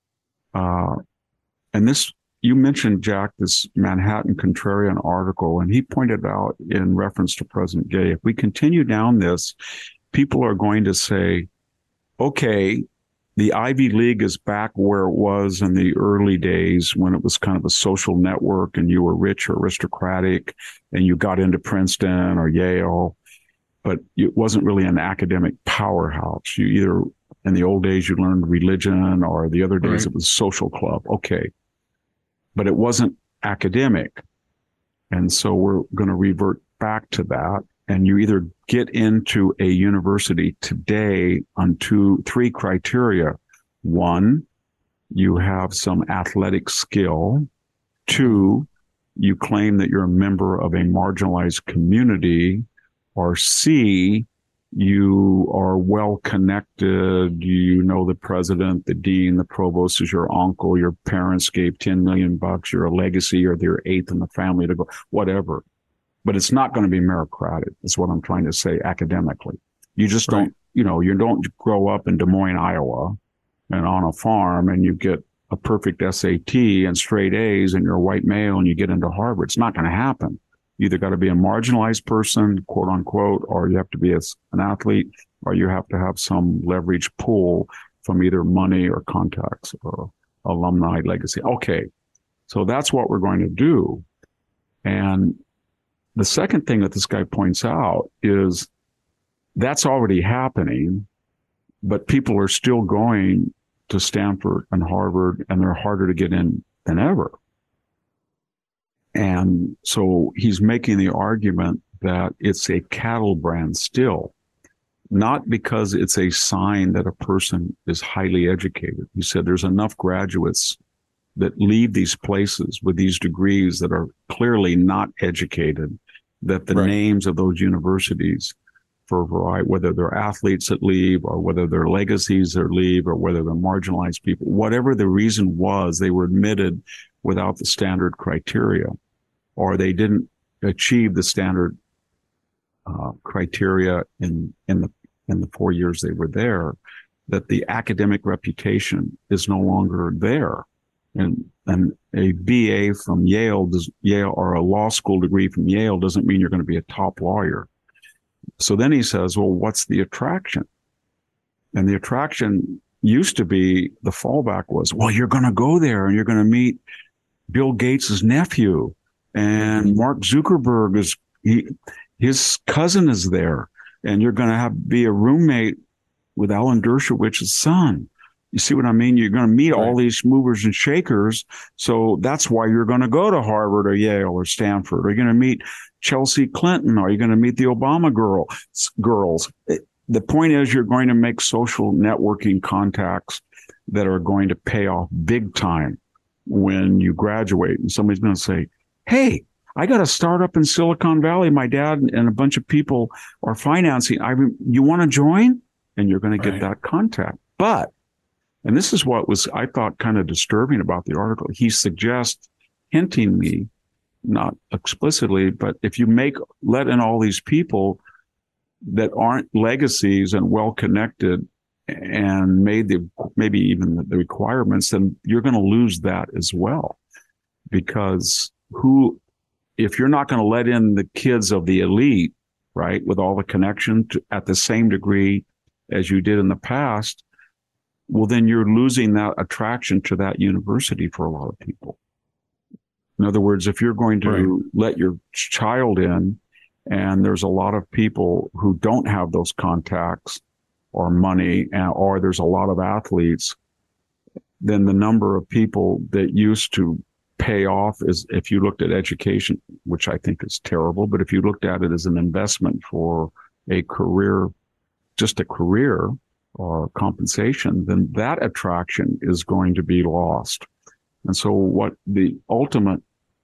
S5: and this, you mentioned, Jack, this Manhattan Contrarian article, and he pointed out in reference to President Gay, if we continue down this, people are going to say, okay, the Ivy League is back where it was in the early days when it was kind of a social network and you were rich or aristocratic and you got into Princeton or Yale, but it wasn't really an academic powerhouse. You either, in the old days, you learned religion, or the other days It was social club. Okay. But it wasn't academic. And so we're going to revert back to that. And you either get into a university today on three criteria. One, you have some athletic skill. Two, you claim that you're a member of a marginalized community. Or C, you are well connected. You know the president, the dean, the provost is your uncle. Your parents gave $10 million. You're a legacy, or they're eighth in the family to go, whatever. But it's not going to be meritocratic. That's what I'm trying to say academically. You just don't, you don't grow up in Des Moines, Iowa, and on a farm, and you get a perfect SAT and straight A's, and you're a white male, and you get into Harvard. It's not going to happen. You either got to be a marginalized person, quote unquote, or you have to be an athlete, or you have to have some leverage pool from either money or contacts or alumni legacy. Okay. So that's what we're going to do. And the second thing that this guy points out is that's already happening, but people are still going to Stanford and Harvard, and they're harder to get in than ever. And so he's making the argument that it's a cattle brand still, not because it's a sign that a person is highly educated. He said there's enough graduates that leave these places with these degrees that are clearly not educated, that the names of those universities, for a variety, whether they're athletes that leave, or whether they're legacies that leave, or whether they're marginalized people, whatever the reason was, they were admitted without the standard criteria, or they didn't achieve the standard criteria in the 4 years they were there, that the academic reputation is no longer there. And a BA from Yale or a law school degree from Yale doesn't mean you're going to be a top lawyer. So then he says, well, what's the attraction? And the attraction used to be, the fallback was, well, you're going to go there and you're going to meet Bill Gates' nephew, and Mark Zuckerberg his cousin is there, and you're going to be a roommate with Alan Dershowitz's son. You see what I mean? You're going to meet all these movers and shakers. So that's why you're going to go to Harvard or Yale or Stanford. Are you going to meet Chelsea Clinton? Are you going to meet the Obama girls? The point is, you're going to make social networking contacts that are going to pay off big time when you graduate. And somebody's going to say, hey, I got a startup in Silicon Valley. My dad and a bunch of people are financing. You want to join? And you're going to get that contact. But, and this is what was, I thought, kind of disturbing about the article. He suggests, hinting me, not explicitly, but if you let in all these people that aren't legacies and well-connected and maybe even the requirements, then you're going to lose that as well. Because if you're not going to let in the kids of the elite, right, with all the connection at the same degree as you did in the past, well, then you're losing that attraction to that university for a lot of people. In other words, if you're going to let your child in, and there's a lot of people who don't have those contacts or money, or there's a lot of athletes, then the number of people that used to pay off is, if you looked at education, which I think is terrible, but if you looked at it as an investment for a career, just a career or compensation, then that attraction is going to be lost. And so what the ultimate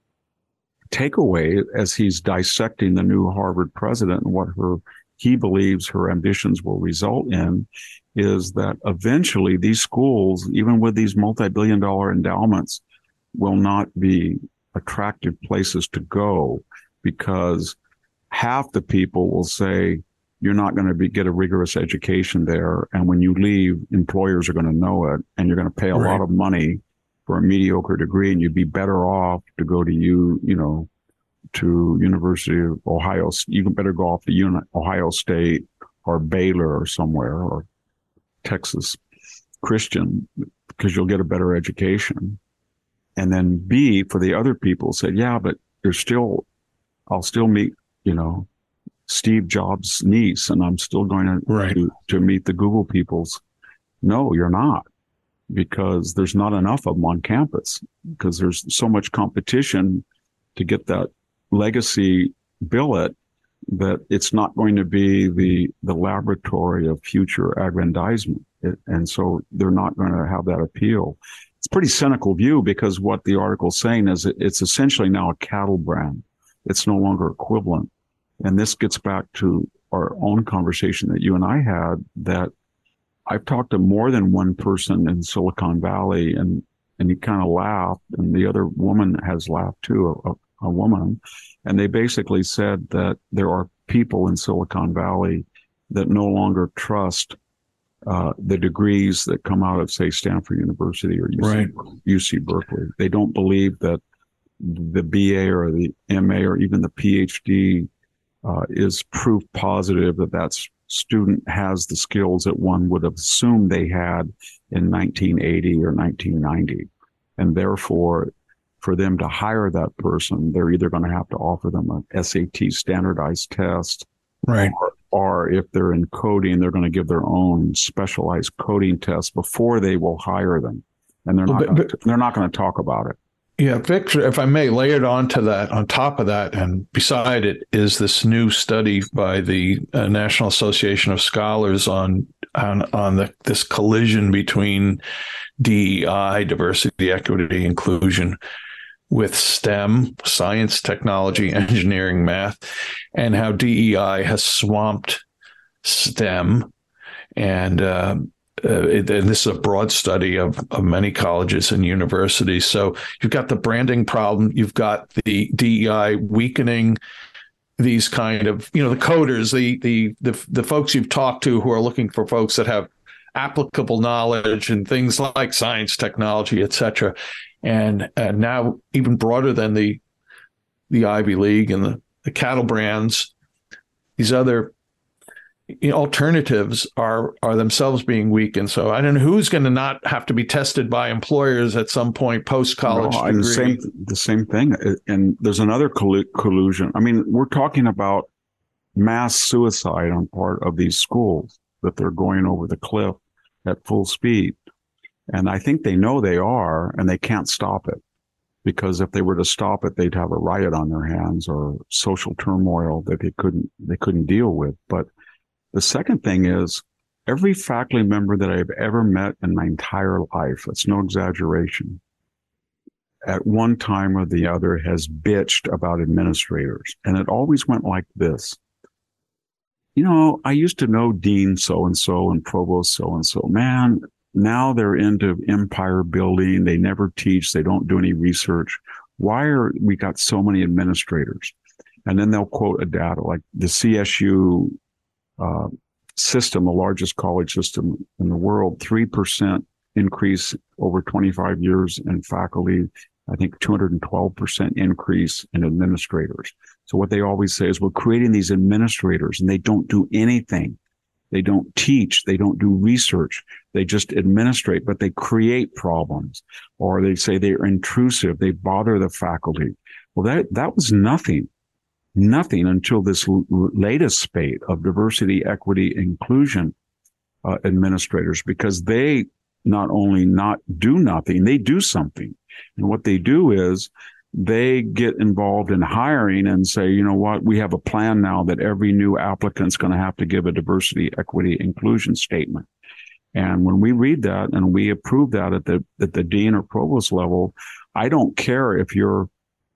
S5: takeaway, as he's dissecting the new Harvard president and what he believes her ambitions will result in, is that eventually these schools, even with these multi-billion-dollar endowments, will not be attractive places to go, because half the people will say, you're not going to get a rigorous education there. And when you leave, employers are going to know it, and you're going to pay a lot of money for a mediocre degree, and you'd be better off to go to to University of Ohio. You can better go off to Ohio State or Baylor or somewhere, or Texas Christian, because you'll get a better education. And then B, for the other people, said, yeah, but I'll still meet, Steve Jobs' niece, and I'm still going to meet the Google peoples. No, you're not, because there's not enough of them on campus, because there's so much competition to get that legacy billet that it's not going to be the laboratory of future aggrandizement. And so they're not going to have that appeal. It's a pretty cynical view, because what the article's saying is it's essentially now a cattle brand. It's no longer equivalent. And this gets back to our own conversation that you and I had, that I've talked to more than one person in Silicon Valley, and he kind of laughed, and the other woman has laughed too, a woman. And they basically said that there are people in Silicon Valley that no longer trust the degrees that come out of, say, Stanford University or UC Berkeley. They don't believe that the BA or the MA or even the PhD is proof positive that student has the skills that one would have assumed they had in 1980 or 1990. And therefore, for them to hire that person, they're either going to have to offer them an SAT standardized test, or if they're in coding, they're going to give their own specialized coding test before they will hire them. And they're not going to talk about it.
S1: Yeah, Victor, if I may, layered onto that, on top of that, and beside it, is this new study by the National Association of Scholars on this collision between DEI, diversity, equity, inclusion, with STEM, science, technology, engineering, math, and how DEI has swamped STEM. And this is a broad study of many colleges and universities. So you've got the branding problem. You've got the DEI weakening these kind of, the coders, the folks you've talked to who are looking for folks that have applicable knowledge and things like science, technology, et cetera. And now even broader than the Ivy League and the cattle brands, these other alternatives are themselves being weakened. So I don't know who's going to not have to be tested by employers at some point post-college degree.
S5: The same thing. And there's another collusion. I mean, we're talking about mass suicide on part of these schools, that they're going over the cliff at full speed. And I think they know they are, and they can't stop it. Because if they were to stop it, they'd have a riot on their hands or social turmoil that they couldn't deal with. But the second thing is, every faculty member that I've ever met in my entire life, it's no exaggeration, at one time or the other has bitched about administrators. And it always went like this. You know, I used to know Dean so-and-so and Provost so-and-so. Man, now they're into empire building. They never teach. They don't do any research. Why are we got so many administrators? And then they'll quote a data like the CSU system, the largest college system in the world, 3% increase over 25 years in faculty. I think 212% increase in administrators. So what they always say is, we're creating these administrators and they don't do anything. They don't teach. They don't do research. They just administrate, but they create problems, or they say they're intrusive. They bother the faculty. Well, that was nothing until this latest spate of diversity, equity, inclusion administrators, because they not only not do nothing, they do something. And what they do is they get involved in hiring and say, you know what, we have a plan now that every new applicant's going to have to give a diversity, equity, inclusion statement. And when we read that and we approve that at the dean or provost level, I don't care if your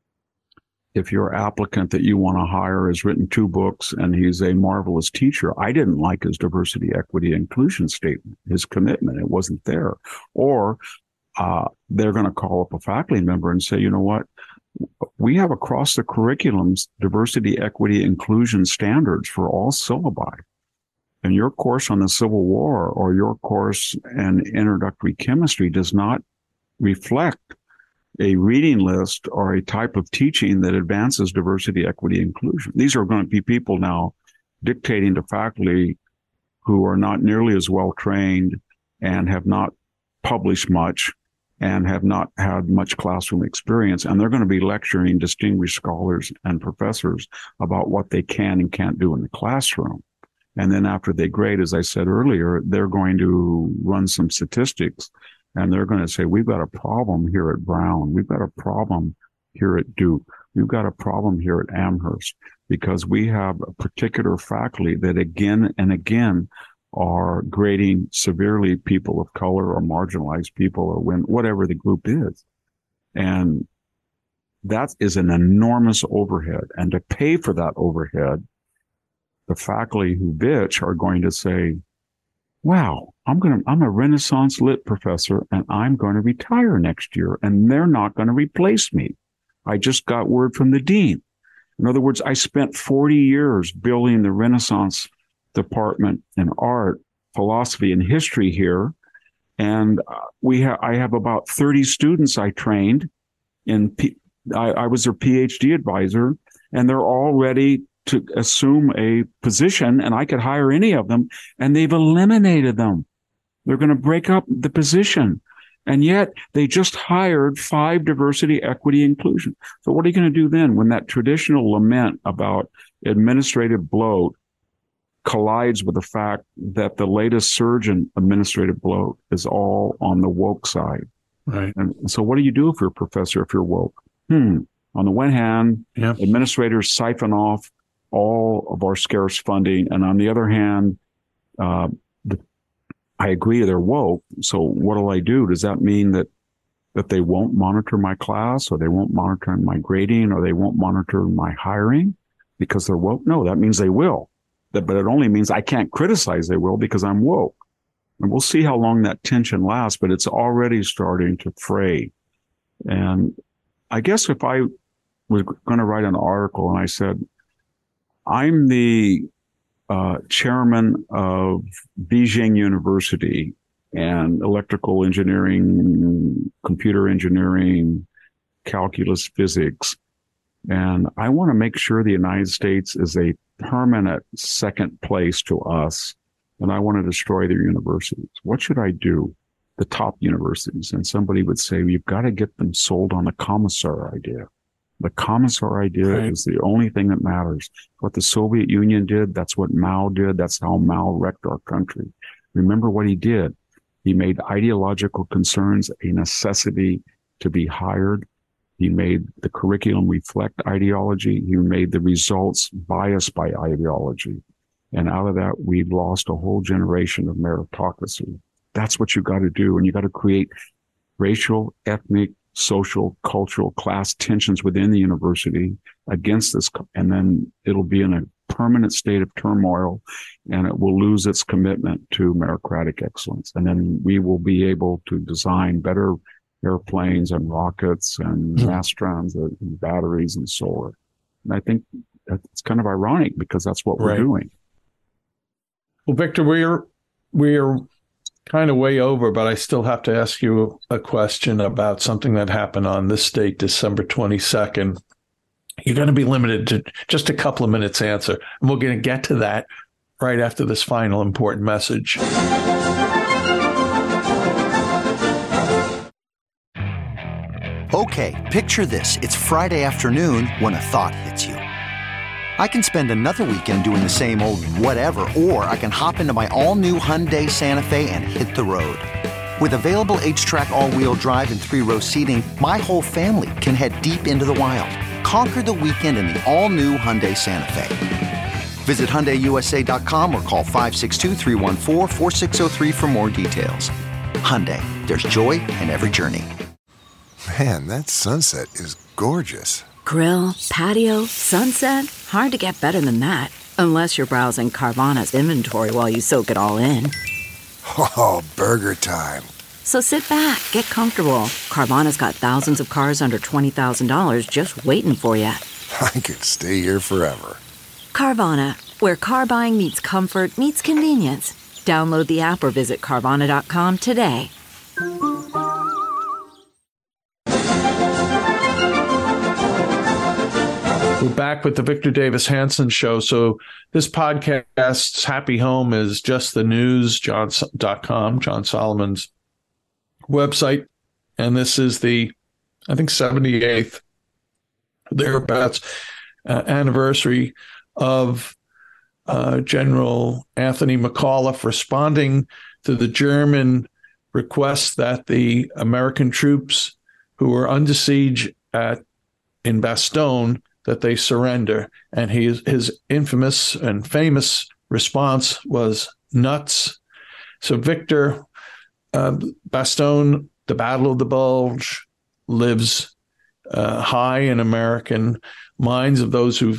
S5: applicant that you want to hire has written 2 books and he's a marvelous teacher. I didn't like his diversity, equity, inclusion statement, his commitment. It wasn't there. Or they're going to call up a faculty member and say, you know what, we have across the curriculums diversity, equity, inclusion standards for all syllabi. And your course on the Civil War or your course in introductory chemistry does not reflect a reading list or a type of teaching that advances diversity, equity, inclusion. These are going to be people now dictating to faculty who are not nearly as well trained and have not published much and have not had much classroom experience. And they're going to be lecturing distinguished scholars and professors about what they can and can't do in the classroom. And then after they grade, as I said earlier, they're going to run some statistics and they're going to say, we've got a problem here at Brown. We've got a problem here at Duke. We've got a problem here at Amherst, because we have a particular faculty that again and again are grading severely people of color or marginalized people or whatever the group is. And that is an enormous overhead. And to pay for that overhead, the faculty who bitch are going to say, wow, I'm a Renaissance lit professor and I'm going to retire next year and they're not going to replace me. I just got word from the dean. In other words, I spent 40 years building the Renaissance department in art, philosophy, and history here. And I have about 30 students I trained I was their PhD advisor, and they're all ready to assume a position, and I could hire any of them, and they've eliminated them. They're going to break up the position. And yet they just hired 5 diversity, equity, inclusion. So what are you going to do then when that traditional lament about administrative bloat collides with the fact that the latest surge in administrative bloat is all on the woke side?
S1: Right.
S5: And so what do you do if you're a professor, if you're woke? On the one hand, administrators siphon off all of our scarce funding. And on the other hand, I agree they're woke. So what do I do? Does that mean that they won't monitor my class, or they won't monitor my grading, or they won't monitor my hiring because they're woke? No, that means they will. But it only means I can't criticize they will because I'm woke. And we'll see how long that tension lasts, but it's already starting to fray. And I guess if I was going to write an article and I said, I'm the chairman of Beijing University and electrical engineering, computer engineering, calculus, physics, And I want to make sure the United States is a permanent second place to us. And I want to destroy their universities. What should I do? The top universities. And somebody would say, well, you've got to get them sold on the Commissar idea. The Commissar idea is the only thing that matters. What the Soviet Union did, that's what Mao did. That's how Mao wrecked our country. Remember what he did. He made ideological concerns a necessity to be hired. He made the curriculum reflect ideology. He made the results biased by ideology. And out of that, we lost a whole generation of meritocracy. That's what you got to do. And you got to create racial, ethnic, social, cultural, class tensions within the university against this. And then it'll be in a permanent state of turmoil, and it will lose its commitment to meritocratic excellence. And then we will be able to design better airplanes and rockets and mastrons and batteries and solar. And I think it's kind of ironic because that's what we're doing.
S1: Well, Victor, we're kind of way over, but I still have to ask you a question about something that happened on this date, December 22nd. You're going to be limited to just a couple of minutes answer. And we're going to get to that right after this final important message.
S6: Okay, picture this. It's Friday afternoon when a thought hits you. I can spend another weekend doing the same old whatever, or I can hop into my all-new Hyundai Santa Fe and hit the road. With available H-Track all-wheel drive and 3-row seating, my whole family can head deep into the wild. Conquer the weekend in the all-new Hyundai Santa Fe. Visit HyundaiUSA.com or call 562-314-4603 for more details. Hyundai, there's joy in every journey.
S2: Man, that sunset is gorgeous.
S3: Grill, patio, sunset. Hard to get better than that. Unless you're browsing Carvana's inventory while you soak it all in.
S2: Oh, burger time.
S3: So sit back, get comfortable. Carvana's got thousands of cars under $20,000 just waiting for you.
S2: I could stay here forever.
S3: Carvana, where car buying meets comfort, meets convenience. Download the app or visit Carvana.com today.
S1: We're back with the Victor Davis Hanson Show. So this podcast's happy home is justthenews.com, John Solomon's website. And this is the, I think, 78th, thereabouts, anniversary of General Anthony McAuliffe responding to the German request that the American troops who were under siege in Bastogne, that they surrender. And his infamous and famous response was nuts. So Victor, Bastogne, the Battle of the Bulge, lives high in American minds of those who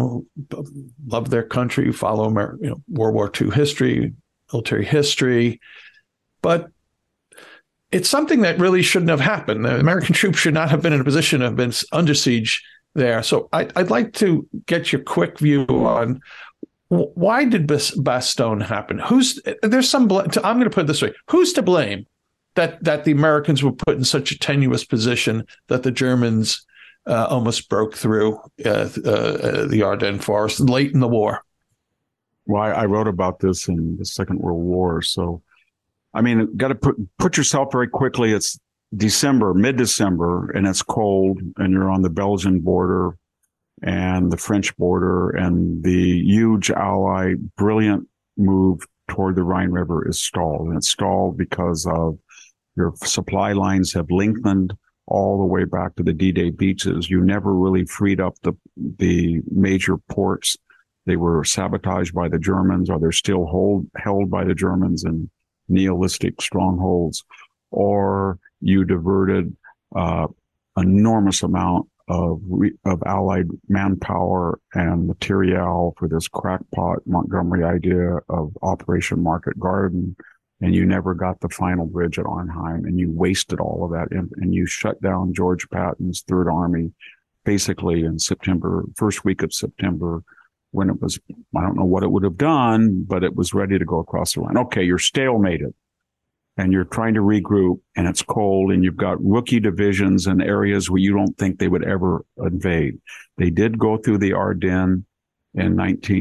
S1: love their country, follow World War II history, military history. But it's something that really shouldn't have happened. The American troops should not have been in a position to have been under siege there. So I'd like to get your quick view on why did Bastogne happen? There's some I'm going to put it this way: who's to blame that the Americans were put in such a tenuous position that the Germans almost broke through the Ardennes forest late in the war?
S5: Well, I wrote about this in the Second World War. So, I mean, got to put yourself very quickly. It's mid-December, and it's cold, and you're on the Belgian border and the French border, and the huge Ally brilliant move toward the Rhine River is stalled. And it's stalled because of your supply lines have lengthened all the way back to the D-Day beaches. You never really freed up the major ports. They were sabotaged by the Germans, or they're still held by the Germans in nihilistic strongholds, or you diverted enormous amount of Allied manpower and material for this crackpot Montgomery idea of Operation Market Garden, and you never got the final bridge at Arnhem, and you wasted all of that, and you shut down George Patton's Third Army basically in September, first week of September, when it was, I don't know what it would have done, but it was ready to go across the line. Okay, you're stalemated. and you're trying to regroup, and it's cold, and you've got rookie divisions in areas where you don't think they would ever invade. They did go through the Ardennes in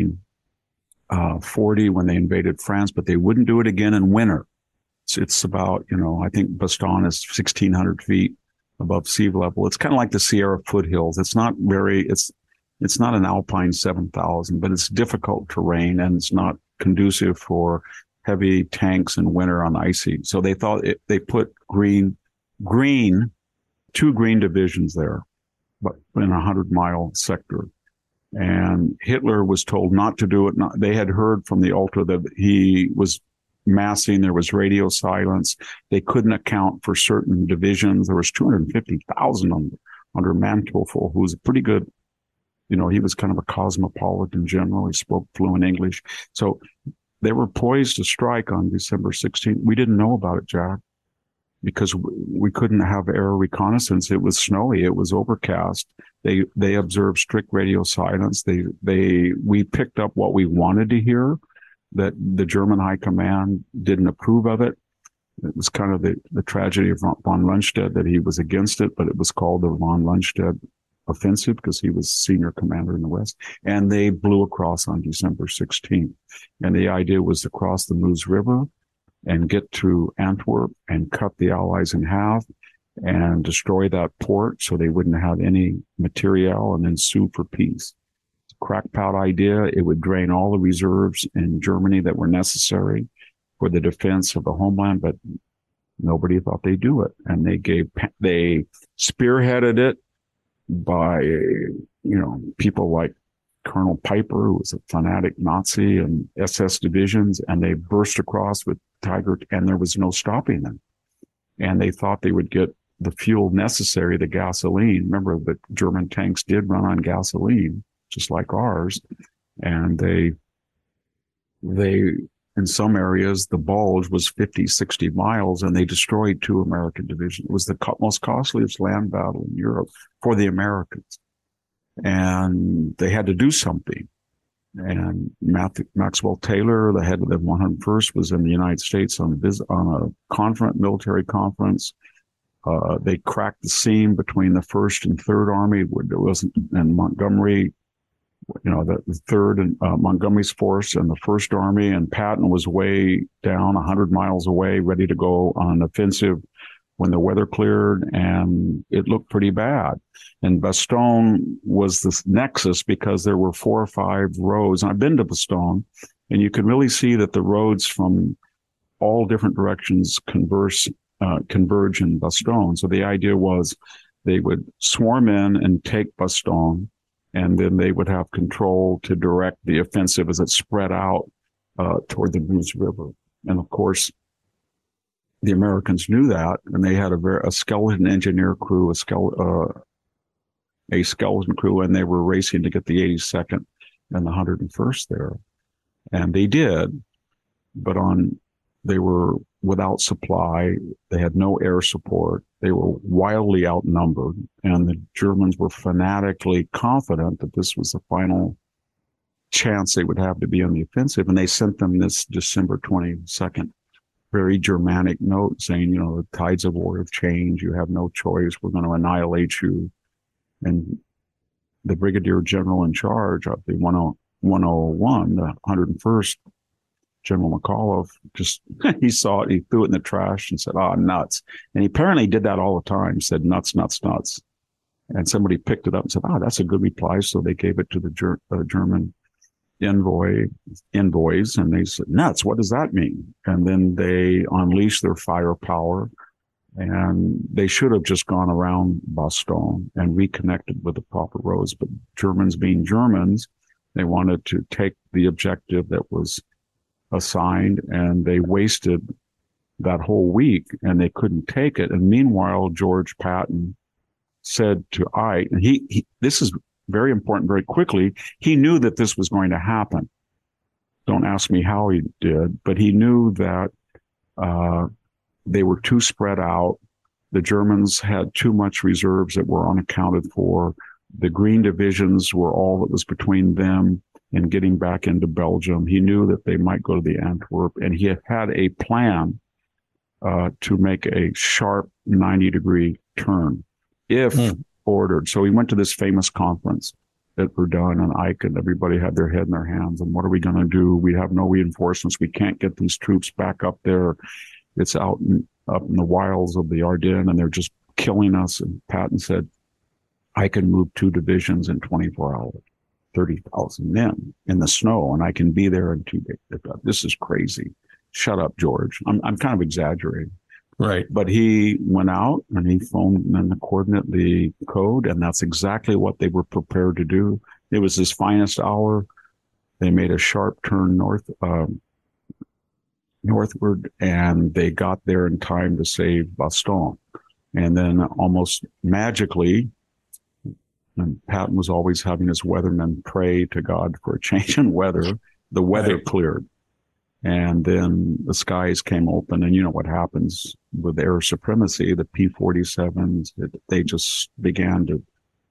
S5: 1940 when they invaded France, but they wouldn't do it again in winter. It's about, I think Bastogne is 1,600 feet above sea level. It's kind of like the Sierra foothills. It's not an alpine 7,000, but it's difficult terrain, and it's not conducive for heavy tanks in winter on icy. So they thought they put two green divisions there, but in a 100-mile sector. And Hitler was told not to do it. They had heard from the Ultra that he was massing. There was radio silence. They couldn't account for certain divisions. There was 250,000 under Manteuffel, who was a pretty good, he was kind of a cosmopolitan general. He spoke fluent English. So they were poised to strike on December 16th. We didn't know about it, Jack, because we couldn't have air reconnaissance. It was snowy. It was overcast. They observed strict radio silence. We picked up what we wanted to hear, that the German high command didn't approve of it. It was kind of the tragedy of von Rundstedt that he was against it, but it was called the von Rundstedt offensive because he was senior commander in the West. And they blew across on December 16th. And the idea was to cross the Meuse River and get to Antwerp and cut the Allies in half and destroy that port so they wouldn't have any materiel, and then sue for peace. It's a crackpot idea. It would drain all the reserves in Germany that were necessary for the defense of the homeland, but nobody thought they'd do it. And they spearheaded it by, people like Colonel Piper, who was a fanatic Nazi, and SS divisions, and they burst across with Tiger, and there was no stopping them. And they thought they would get the fuel necessary, the gasoline. Remember, the German tanks did run on gasoline, just like ours. And they in some areas, the bulge was 50, 60 miles, and they destroyed 2 American divisions. It was the most costliest land battle in Europe for the Americans. And they had to do something. And Maxwell Taylor, the head of the 101st, was in the United States on a military conference. They cracked the seam between the 1st and 3rd Army. It wasn't in Montgomery, the 3rd and Montgomery's force and the 1st Army, and Patton was way down 100 miles away, ready to go on an offensive when the weather cleared, and it looked pretty bad. And Bastogne was the nexus because there were 4 or 5 roads. And I've been to Bastogne, and you can really see that the roads from all different directions converge in Bastogne. So the idea was they would swarm in and take Bastogne, and then they would have control to direct the offensive as it spread out toward the Meuse River. And of course, the Americans knew that, and they had a skeleton engineer crew, a skeleton crew, and they were racing to get the 82nd and the 101st there. And they did, but they were without supply. They had no air support. They were wildly outnumbered, and the Germans were fanatically confident that this was the final chance they would have to be on the offensive. And they sent them this December 22nd very Germanic note saying, the tides of war have changed. You have no choice. We're going to annihilate you. And the brigadier general in charge of the 101, the 101st, General McAuliffe, he saw it, he threw it in the trash and said, nuts. And he apparently did that all the time, said nuts, nuts, nuts. And somebody picked it up and said, that's a good reply. So they gave it to the German envoys, and they said, nuts, what does that mean? And then they unleashed their firepower, and they should have just gone around Bastogne and reconnected with the proper roads. But Germans being Germans, they wanted to take the objective that was assigned, and they wasted that whole week, and they couldn't take it. And meanwhile, George Patton said to Ike, and this is very important, very quickly, he knew that this was going to happen. Don't ask me how he did, but he knew that they were too spread out. The Germans had too much reserves that were unaccounted for. The green divisions were all that was between them and getting back into Belgium. He knew that they might go to the Antwerp, and he had a plan to make a sharp 90-degree turn if ordered. So he went to this famous conference at Verdun and Ike, and everybody had their head in their hands. And what are we going to do? We have no reinforcements. We can't get these troops back up there. It's up in the wilds of the Ardennes, and they're just killing us. And Patton said, I can move 2 divisions in 24 hours, 30,000 men in the snow, and I can be there in 2 days. This is crazy. Shut up, George. I'm kind of exaggerating.
S1: Right.
S5: But he went out and he phoned and the coordinate the code, and that's exactly what they were prepared to do. It was his finest hour. They made a sharp turn northward, and they got there in time to save Bastogne. And then almost magically, and Patton was always having his weathermen pray to God for a change in weather, the weather cleared. And then the skies came open, and you know what happens with air supremacy. The P-47s, they just began to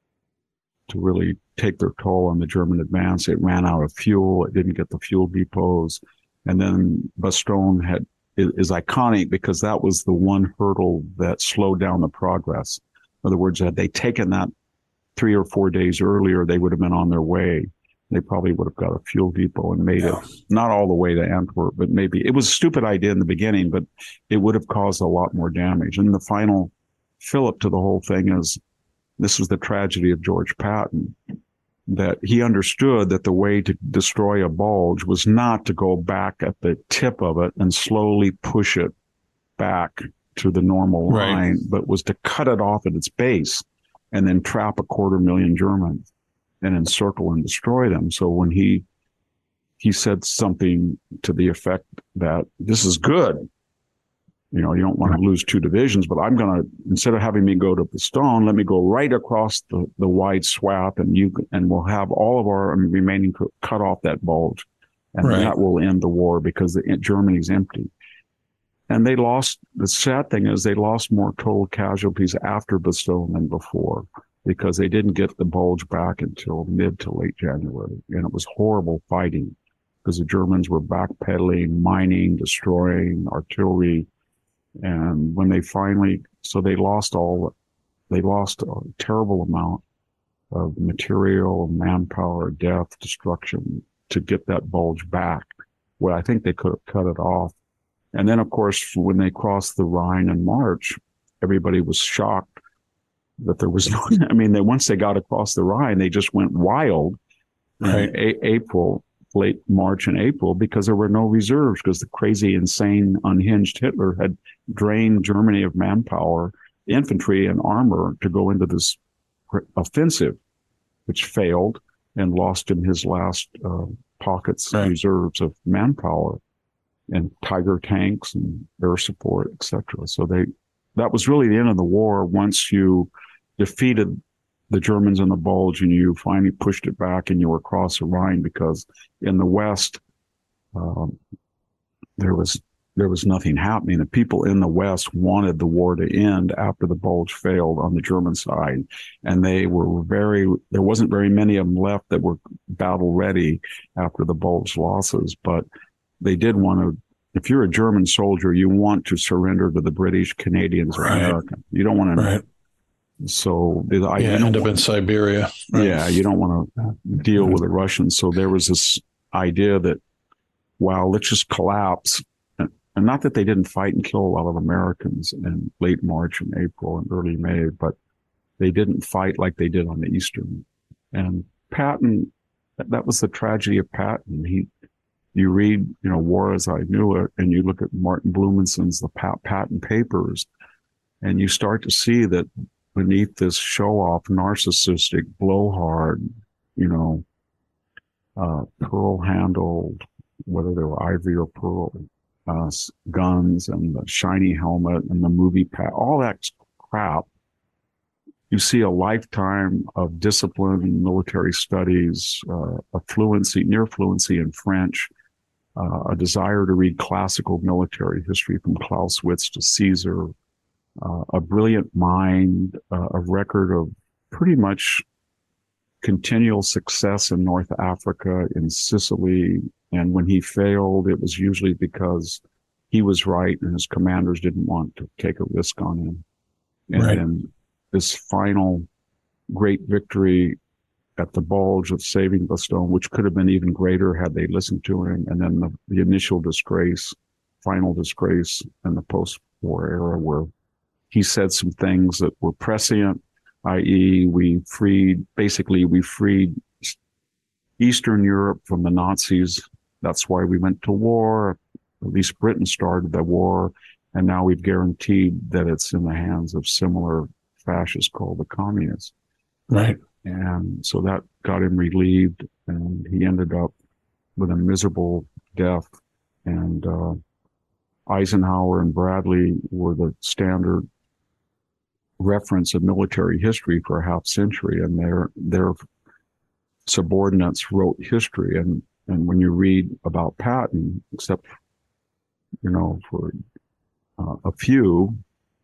S5: really take their toll on the German advance. It ran out of fuel. It didn't get the fuel depots. And then Bastogne is iconic because that was the one hurdle that slowed down the progress. In other words, had they taken that 3 or 4 days earlier, they would have been on their way. They probably would have got a fuel depot and made it not all the way to Antwerp, but maybe it was a stupid idea in the beginning, but it would have caused a lot more damage. And the final fillip to the whole thing is this was the tragedy of George Patton, that he understood that the way to destroy a bulge was not to go back at the tip of it and slowly push it back to the normal line, but was to cut it off at its base and then trap 250,000 Germans and encircle and destroy them. So when he said something to the effect that this is good, you don't want to lose 2 divisions, but I'm going to, instead of having me go to Bastogne, let me go right across the wide swath, and we'll have all of our remaining cut off that bulge, and that will end the war because Germany's empty. And they lost. The sad thing is they lost more total casualties after Bastogne than before, because they didn't get the bulge back until mid to late January. And it was horrible fighting because the Germans were backpedaling, mining, destroying artillery. And when they finally, they lost a terrible amount of material, manpower, death, destruction to get that bulge back. Well, I think they could have cut it off. And then, of course, when they crossed the Rhine in March, everybody was shocked that there was no, once they got across the Rhine, they just went wild in April, late March and April, because there were no reserves, because the crazy, insane, unhinged Hitler had drained Germany of manpower, infantry, and armor to go into this offensive, which failed and lost him his last pockets, reserves of manpower and Tiger tanks and air support, etc. So that was really the end of the war once you defeated the Germans in the bulge and you finally pushed it back and you were across the Rhine, because in the West, there was nothing happening. The people in the West wanted the war to end after the bulge failed on the German side. And there wasn't very many of them left that were battle ready after the bulge losses, but they did want to. If you're a German soldier, you want to surrender to the British, Canadians, or Americans. You don't want to. So
S1: end up in Siberia.
S5: Yeah, you don't want to deal with the Russians. So there was this idea that, let's just collapse. And not that they didn't fight and kill a lot of Americans in late March and April and early May, but they didn't fight like they did on the Eastern. And Patton, that was the tragedy of Patton. You read, War as I Knew It, and you look at Martin Blumenson's The Patton Papers, and you start to see that beneath this show-off, narcissistic, blowhard, pearl-handled, whether they were ivory or pearl, guns and the shiny helmet and the movie all that crap, you see a lifetime of discipline in military studies, a near fluency in French, a desire to read classical military history from Clausewitz to Caesar, a brilliant mind, a record of pretty much continual success in North Africa, in Sicily. And when he failed, it was usually because he was right and his commanders didn't want to take a risk on him. And
S1: Right.
S5: then this final great victory at the Bulge of saving Bastogne, which could have been even greater had they listened to him. And then the initial disgrace, final disgrace in the post-war era, where he said some things that were prescient, i.e. we freed Eastern Europe from the Nazis. That's why we went to war. At least Britain started the war. And now we've guaranteed that it's in the hands of similar fascists called the communists.
S1: Right.
S5: And so that got him relieved, and he ended up with a miserable death. And Eisenhower and Bradley were the standard reference of military history for a half century, and their subordinates wrote history. And when you read about Patton, except, for a few,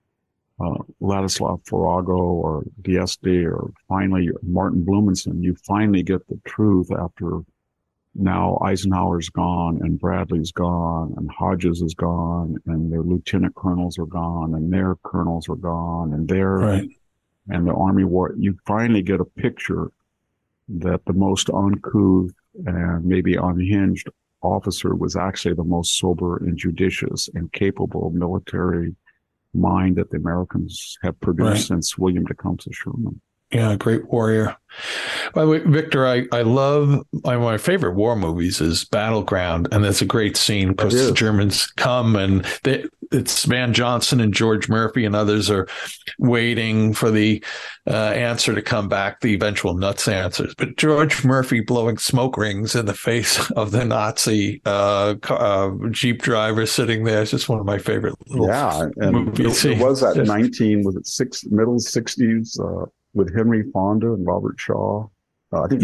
S5: Ladislav Farago or Dieste or finally Martin Blumenson, you finally get the truth after now Eisenhower's gone and Bradley's gone and Hodges is gone and their lieutenant colonels are gone and their colonels are gone and and the Army war. You finally get a picture that the most uncouth and maybe unhinged officer was actually the most sober and judicious and capable military mind that the Americans have produced since William Tecumseh Sherman.
S1: Yeah, great warrior. By the way, Victor, I love one of my favorite war movies is Battleground, and that's a great scene because the Germans come and it's Van Johnson and George Murphy and others are waiting for the answer to come back, the eventual nuts answers. But George Murphy blowing smoke rings in the face of the Nazi Jeep driver sitting there is just one of my favorite little movies.
S5: It was that middle 60s with Henry Fonda and Robert Shaw. I think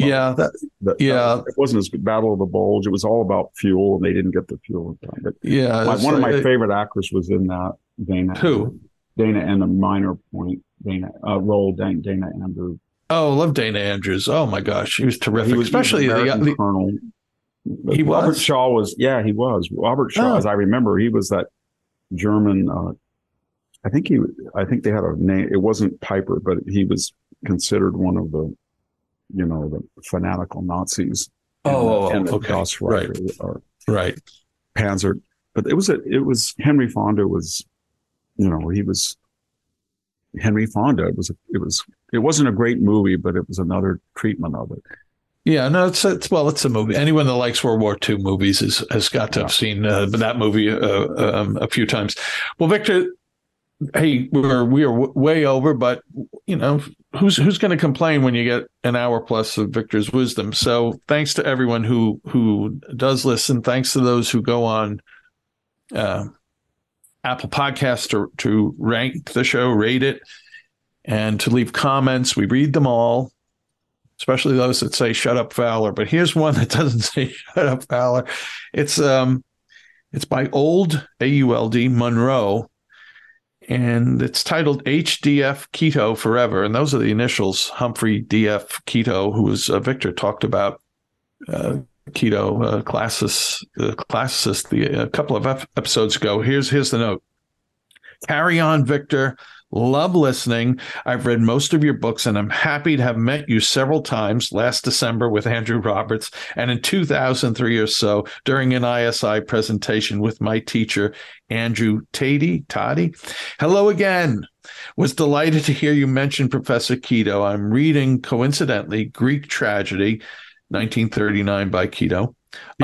S5: it wasn't as good. Battle of the Bulge. It was all about fuel, and they didn't get the fuel in time. But one of my favorite actors was in that. Dana.
S1: Who?
S5: Dana and a minor point. Dana Andrews.
S1: Oh, I love Dana Andrews. Oh my gosh, he was terrific. Especially the
S5: colonel.
S1: Robert
S5: Shaw was. Yeah, he was. Robert Shaw, as I remember, he was that German. I think they had a name. It wasn't Piper, but he was considered one of the, the fanatical Nazis.
S1: Okay. Right.
S5: Panzer. But it was Henry Fonda was, he was Henry Fonda. It wasn't a great movie, but it was another treatment of it.
S1: Yeah, no, it's a movie. Anyone that likes World War II movies has got to have seen that movie a few times. Well, Victor, hey, we are way over, but who's going to complain when you get an hour plus of Victor's wisdom? So thanks to everyone who does listen. Thanks to those who go on Apple Podcasts to rank the show, rate it, and to leave comments. We read them all, especially those that say "Shut up, Fowler." But here's one that doesn't say "Shut up, Fowler." It's by Old AULD Monroe. And it's titled HDF Keto Forever. And those are the initials, Humphrey DF Keto, who was Victor talked about keto classicist a couple of episodes ago. Here's the note. Carry on, Victor. Love listening. I've read most of your books, and I'm happy to have met you several times last December with Andrew Roberts and in 2003 or so during an ISI presentation with my teacher, Andrew Toddy. Hello again. Was delighted to hear you mention Professor Keto. I'm reading, coincidentally, Greek Tragedy, 1939 by Keto.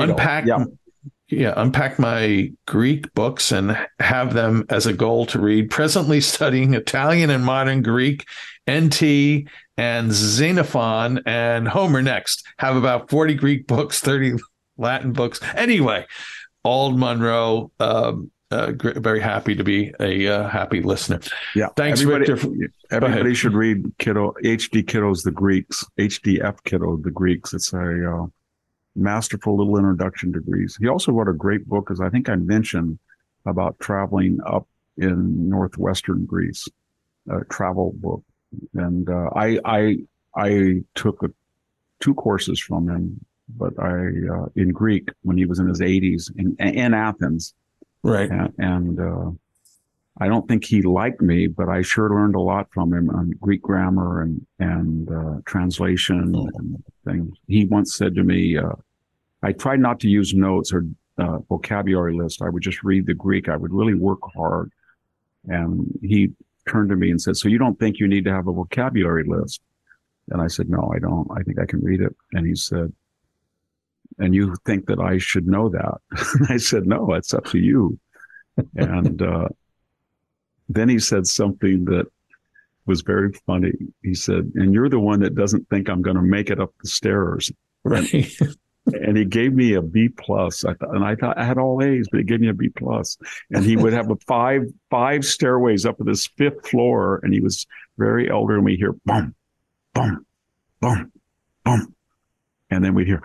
S1: Unpack my Greek books and have them as a goal to read. Presently studying Italian and modern Greek, NT, and Xenophon, and Homer next. Have about 40 Greek books, 30 Latin books. Anyway, Old Monroe, very happy to be a happy listener.
S5: Yeah,
S1: thanks, Victor.
S5: Everybody should read H.D. Kitto's The Greeks, HDF Kitto, The Greeks. It's a masterful little introduction to Greece. He also wrote a great book, as I think I mentioned, about traveling up in northwestern Greece, a travel book. And I took 2 courses from him, but in Greek when he was in his 80s in Athens.
S1: Right.
S5: And I don't think he liked me, but I sure learned a lot from him on Greek grammar and translation and things. He once said to me, I tried not to use notes or vocabulary list. I would just read the Greek. I would really work hard. And he turned to me and said, so you don't think you need to have a vocabulary list? And I said, no, I don't. I think I can read it. And he said, and you think that I should know that? I said, no, it's up to you. And then he said something that was very funny. He said, and you're the one that doesn't think I'm going to make it up the stairs.
S1: Right.
S5: And he gave me a B plus. I thought I had all A's, but he gave me a B plus. And he would have a five stairways up to this 5th floor. And he was very elderly. And we hear boom, boom, boom, boom. And then we'd hear,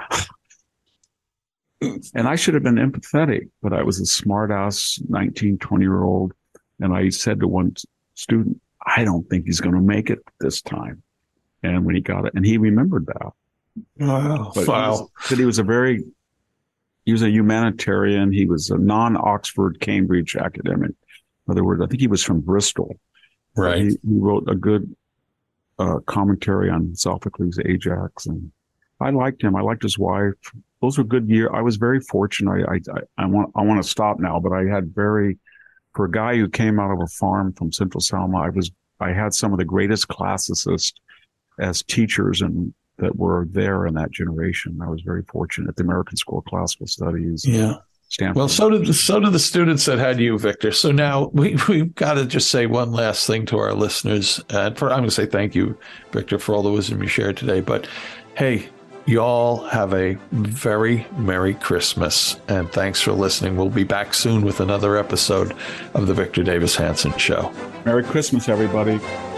S5: and I should have been empathetic, but I was a smart ass 19, 20-year-old. And I said to one student, I don't think he's going to make it this time. And when he got it, and he remembered that.
S1: Wow.
S5: He was a humanitarian. He was a non-Oxford, Cambridge academic. In other words, I think he was from Bristol.
S1: Right.
S5: He wrote a good commentary on Sophocles' Ajax. And I liked him. I liked his wife. Those were good years. I was very fortunate. I want to stop now, but I had for a guy who came out of a farm from Central Selma, I had some of the greatest classicists as teachers and that were there in that generation. I was very fortunate at the American School of Classical Studies.
S1: Yeah.
S5: Stanford.
S1: Well, so did the students that had you, Victor. So now we've got to just say one last thing to our listeners. I'm going to say thank you, Victor, for all the wisdom you shared today. But hey, you all have a very Merry Christmas, and thanks for listening. We'll be back soon with another episode of the Victor Davis Hanson Show.
S5: Merry Christmas, everybody.